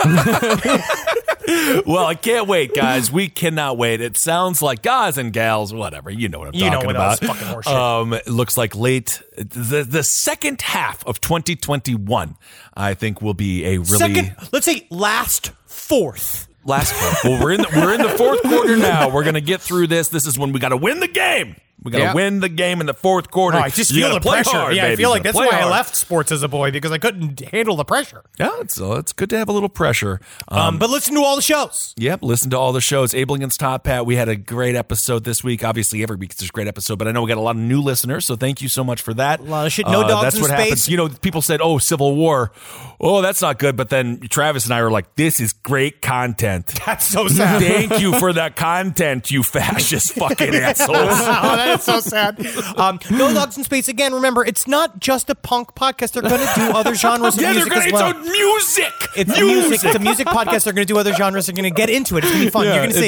Well, I can't wait, guys. We cannot wait. It sounds like guys and gals, whatever. You know what I'm You know talking what about. else, fucking horseshit. Um, it looks like late the the second half of twenty twenty-one. I think will be a really Second, let's say last fourth. last part. Well, we're in the, we're in the fourth quarter now. We're gonna get through this. This is when we got to win the game. We got to Yeah. win the game in the fourth quarter. Oh, I just You feel gotta the play pressure. hard, yeah, I baby. feel You like gotta that's play why I hard. left sports as a boy because I couldn't handle the pressure. Yeah, it's uh, it's good to have a little pressure. Um, but listen to all the shows. Yep, listen to all the shows. Abel Against Top Hat. We had a great episode this week. Obviously, every week there's a great episode, but I know we got a lot of new listeners, so thank you so much for that. A lot of shit. No dogs That's in what space. happens. You know, people said, "Oh, Civil War, oh, that's not good," but then Travis and I were like, "This is great content." That's so sad. Thank you for that content, you fascist fucking assholes. Oh, that is so sad. Um, no Dogs in Space. Again, remember, it's not just a punk podcast. They're going to do other genres of Yeah, they're music gonna. as well. It's a music. It's a music. It's a music podcast. They're going to do other genres. They're going to get into it. It's going to be fun. Yeah, You're going to it's- see.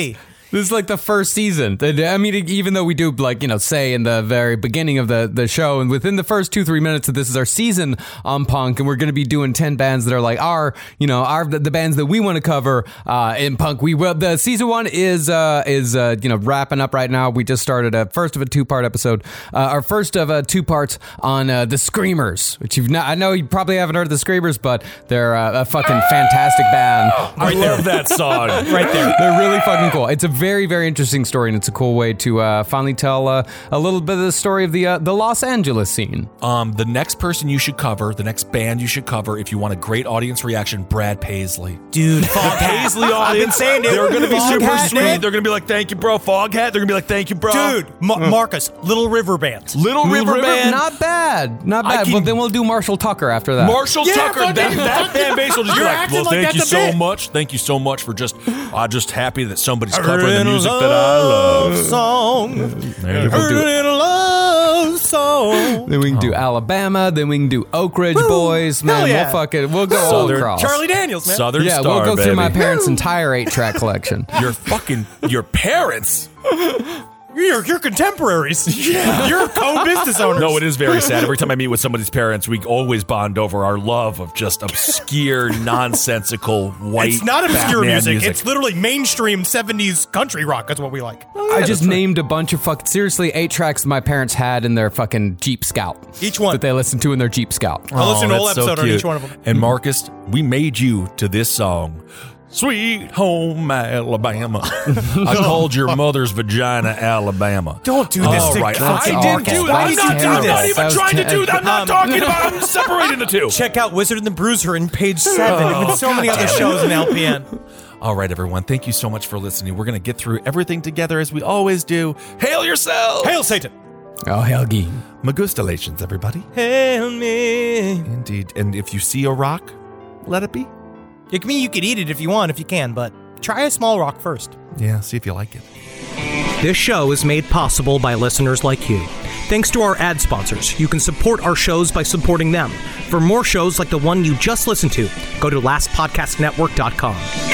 This is like the first season. I mean, even though we do, like, you know, say in the very beginning of the, the show, and within the first two, three minutes that this is our season on punk, and we're going to be doing ten bands that are like our, you know, our the, the bands that we want to cover uh, in punk. We will. The season one is, uh, is uh, you know, wrapping up right now. We just started a first of a two-part episode, uh, our first of uh, two parts on uh, the Screamers, which you've not, I know you probably haven't heard of the Screamers, but they're uh, a fucking fantastic band. I love that song. Right there. They're really fucking cool. It's a very, very interesting story, and it's a cool way to uh, finally tell uh, a little bit of the story of the uh, the Los Angeles scene. Um, the next person you should cover, the next band you should cover, if you want a great audience reaction, Brad Paisley. Dude, The Paisley audience, saying it. they're going to be Foghat, super sweet. man. They're going to be like, thank you, bro. Foghat, they're going to be like, thank you, bro. Dude, Ma- Marcus, Little River Band. Little, Little River, Band. not bad, not I bad. can- But then we'll do Marshall Tucker after that. Marshall Yeah, Tucker, fucking- that, that fan base will just be You're like, acting well, like thank you that's a so bit. much. Thank you so much for just, I'm just happy that somebody's covering the music that I love. Song. There you go. Heard it in a love song. Then we can do Alabama. Then we can do Oak Ridge Woo! Boys. Man, Hell yeah. we'll fuck it. We'll go all Southern- across. Charlie Daniels, man. Southern yeah, Star, we'll go baby. through my parents' entire eight-track collection. Your fucking, your parents. You're, you're contemporaries. Yeah. You're co-business owners. No, it is very sad. Every time I meet with somebody's parents, we always bond over our love of just obscure, nonsensical, white It's not obscure Batman music. music. It's literally mainstream seventies country rock. That's what we like. I just named a bunch of fucking seriously eight tracks my parents had in their fucking Jeep Scout. Each one. that they listened to in their Jeep Scout. I'll listen to a whole that's so episode on cute. each one of them. And Marcus, we made you to this song. Sweet home Alabama. I called your mother's vagina Alabama. Don't do this All to right. fucking I didn't Marcus. do that. Why I'm did not, you I'm do not this? even That was trying to do that. I'm not Um, talking about I'm separating the two. Check out Wizard and the Bruiser in page seven. Oh, and so many other shows in L P N. All right, everyone. Thank you so much for listening. We're going to get through everything together as we always do. Hail yourself. Hail Satan. Oh, Helgi. Magustalations, everybody. Hail me. Indeed. And if you see a rock, let it be. I mean, you could eat it if you want, if you can, but try a small rock first. Yeah, see if you like it. This show is made possible by listeners like you. Thanks to our ad sponsors, you can support our shows by supporting them. For more shows like the one you just listened to, go to last podcast network dot com.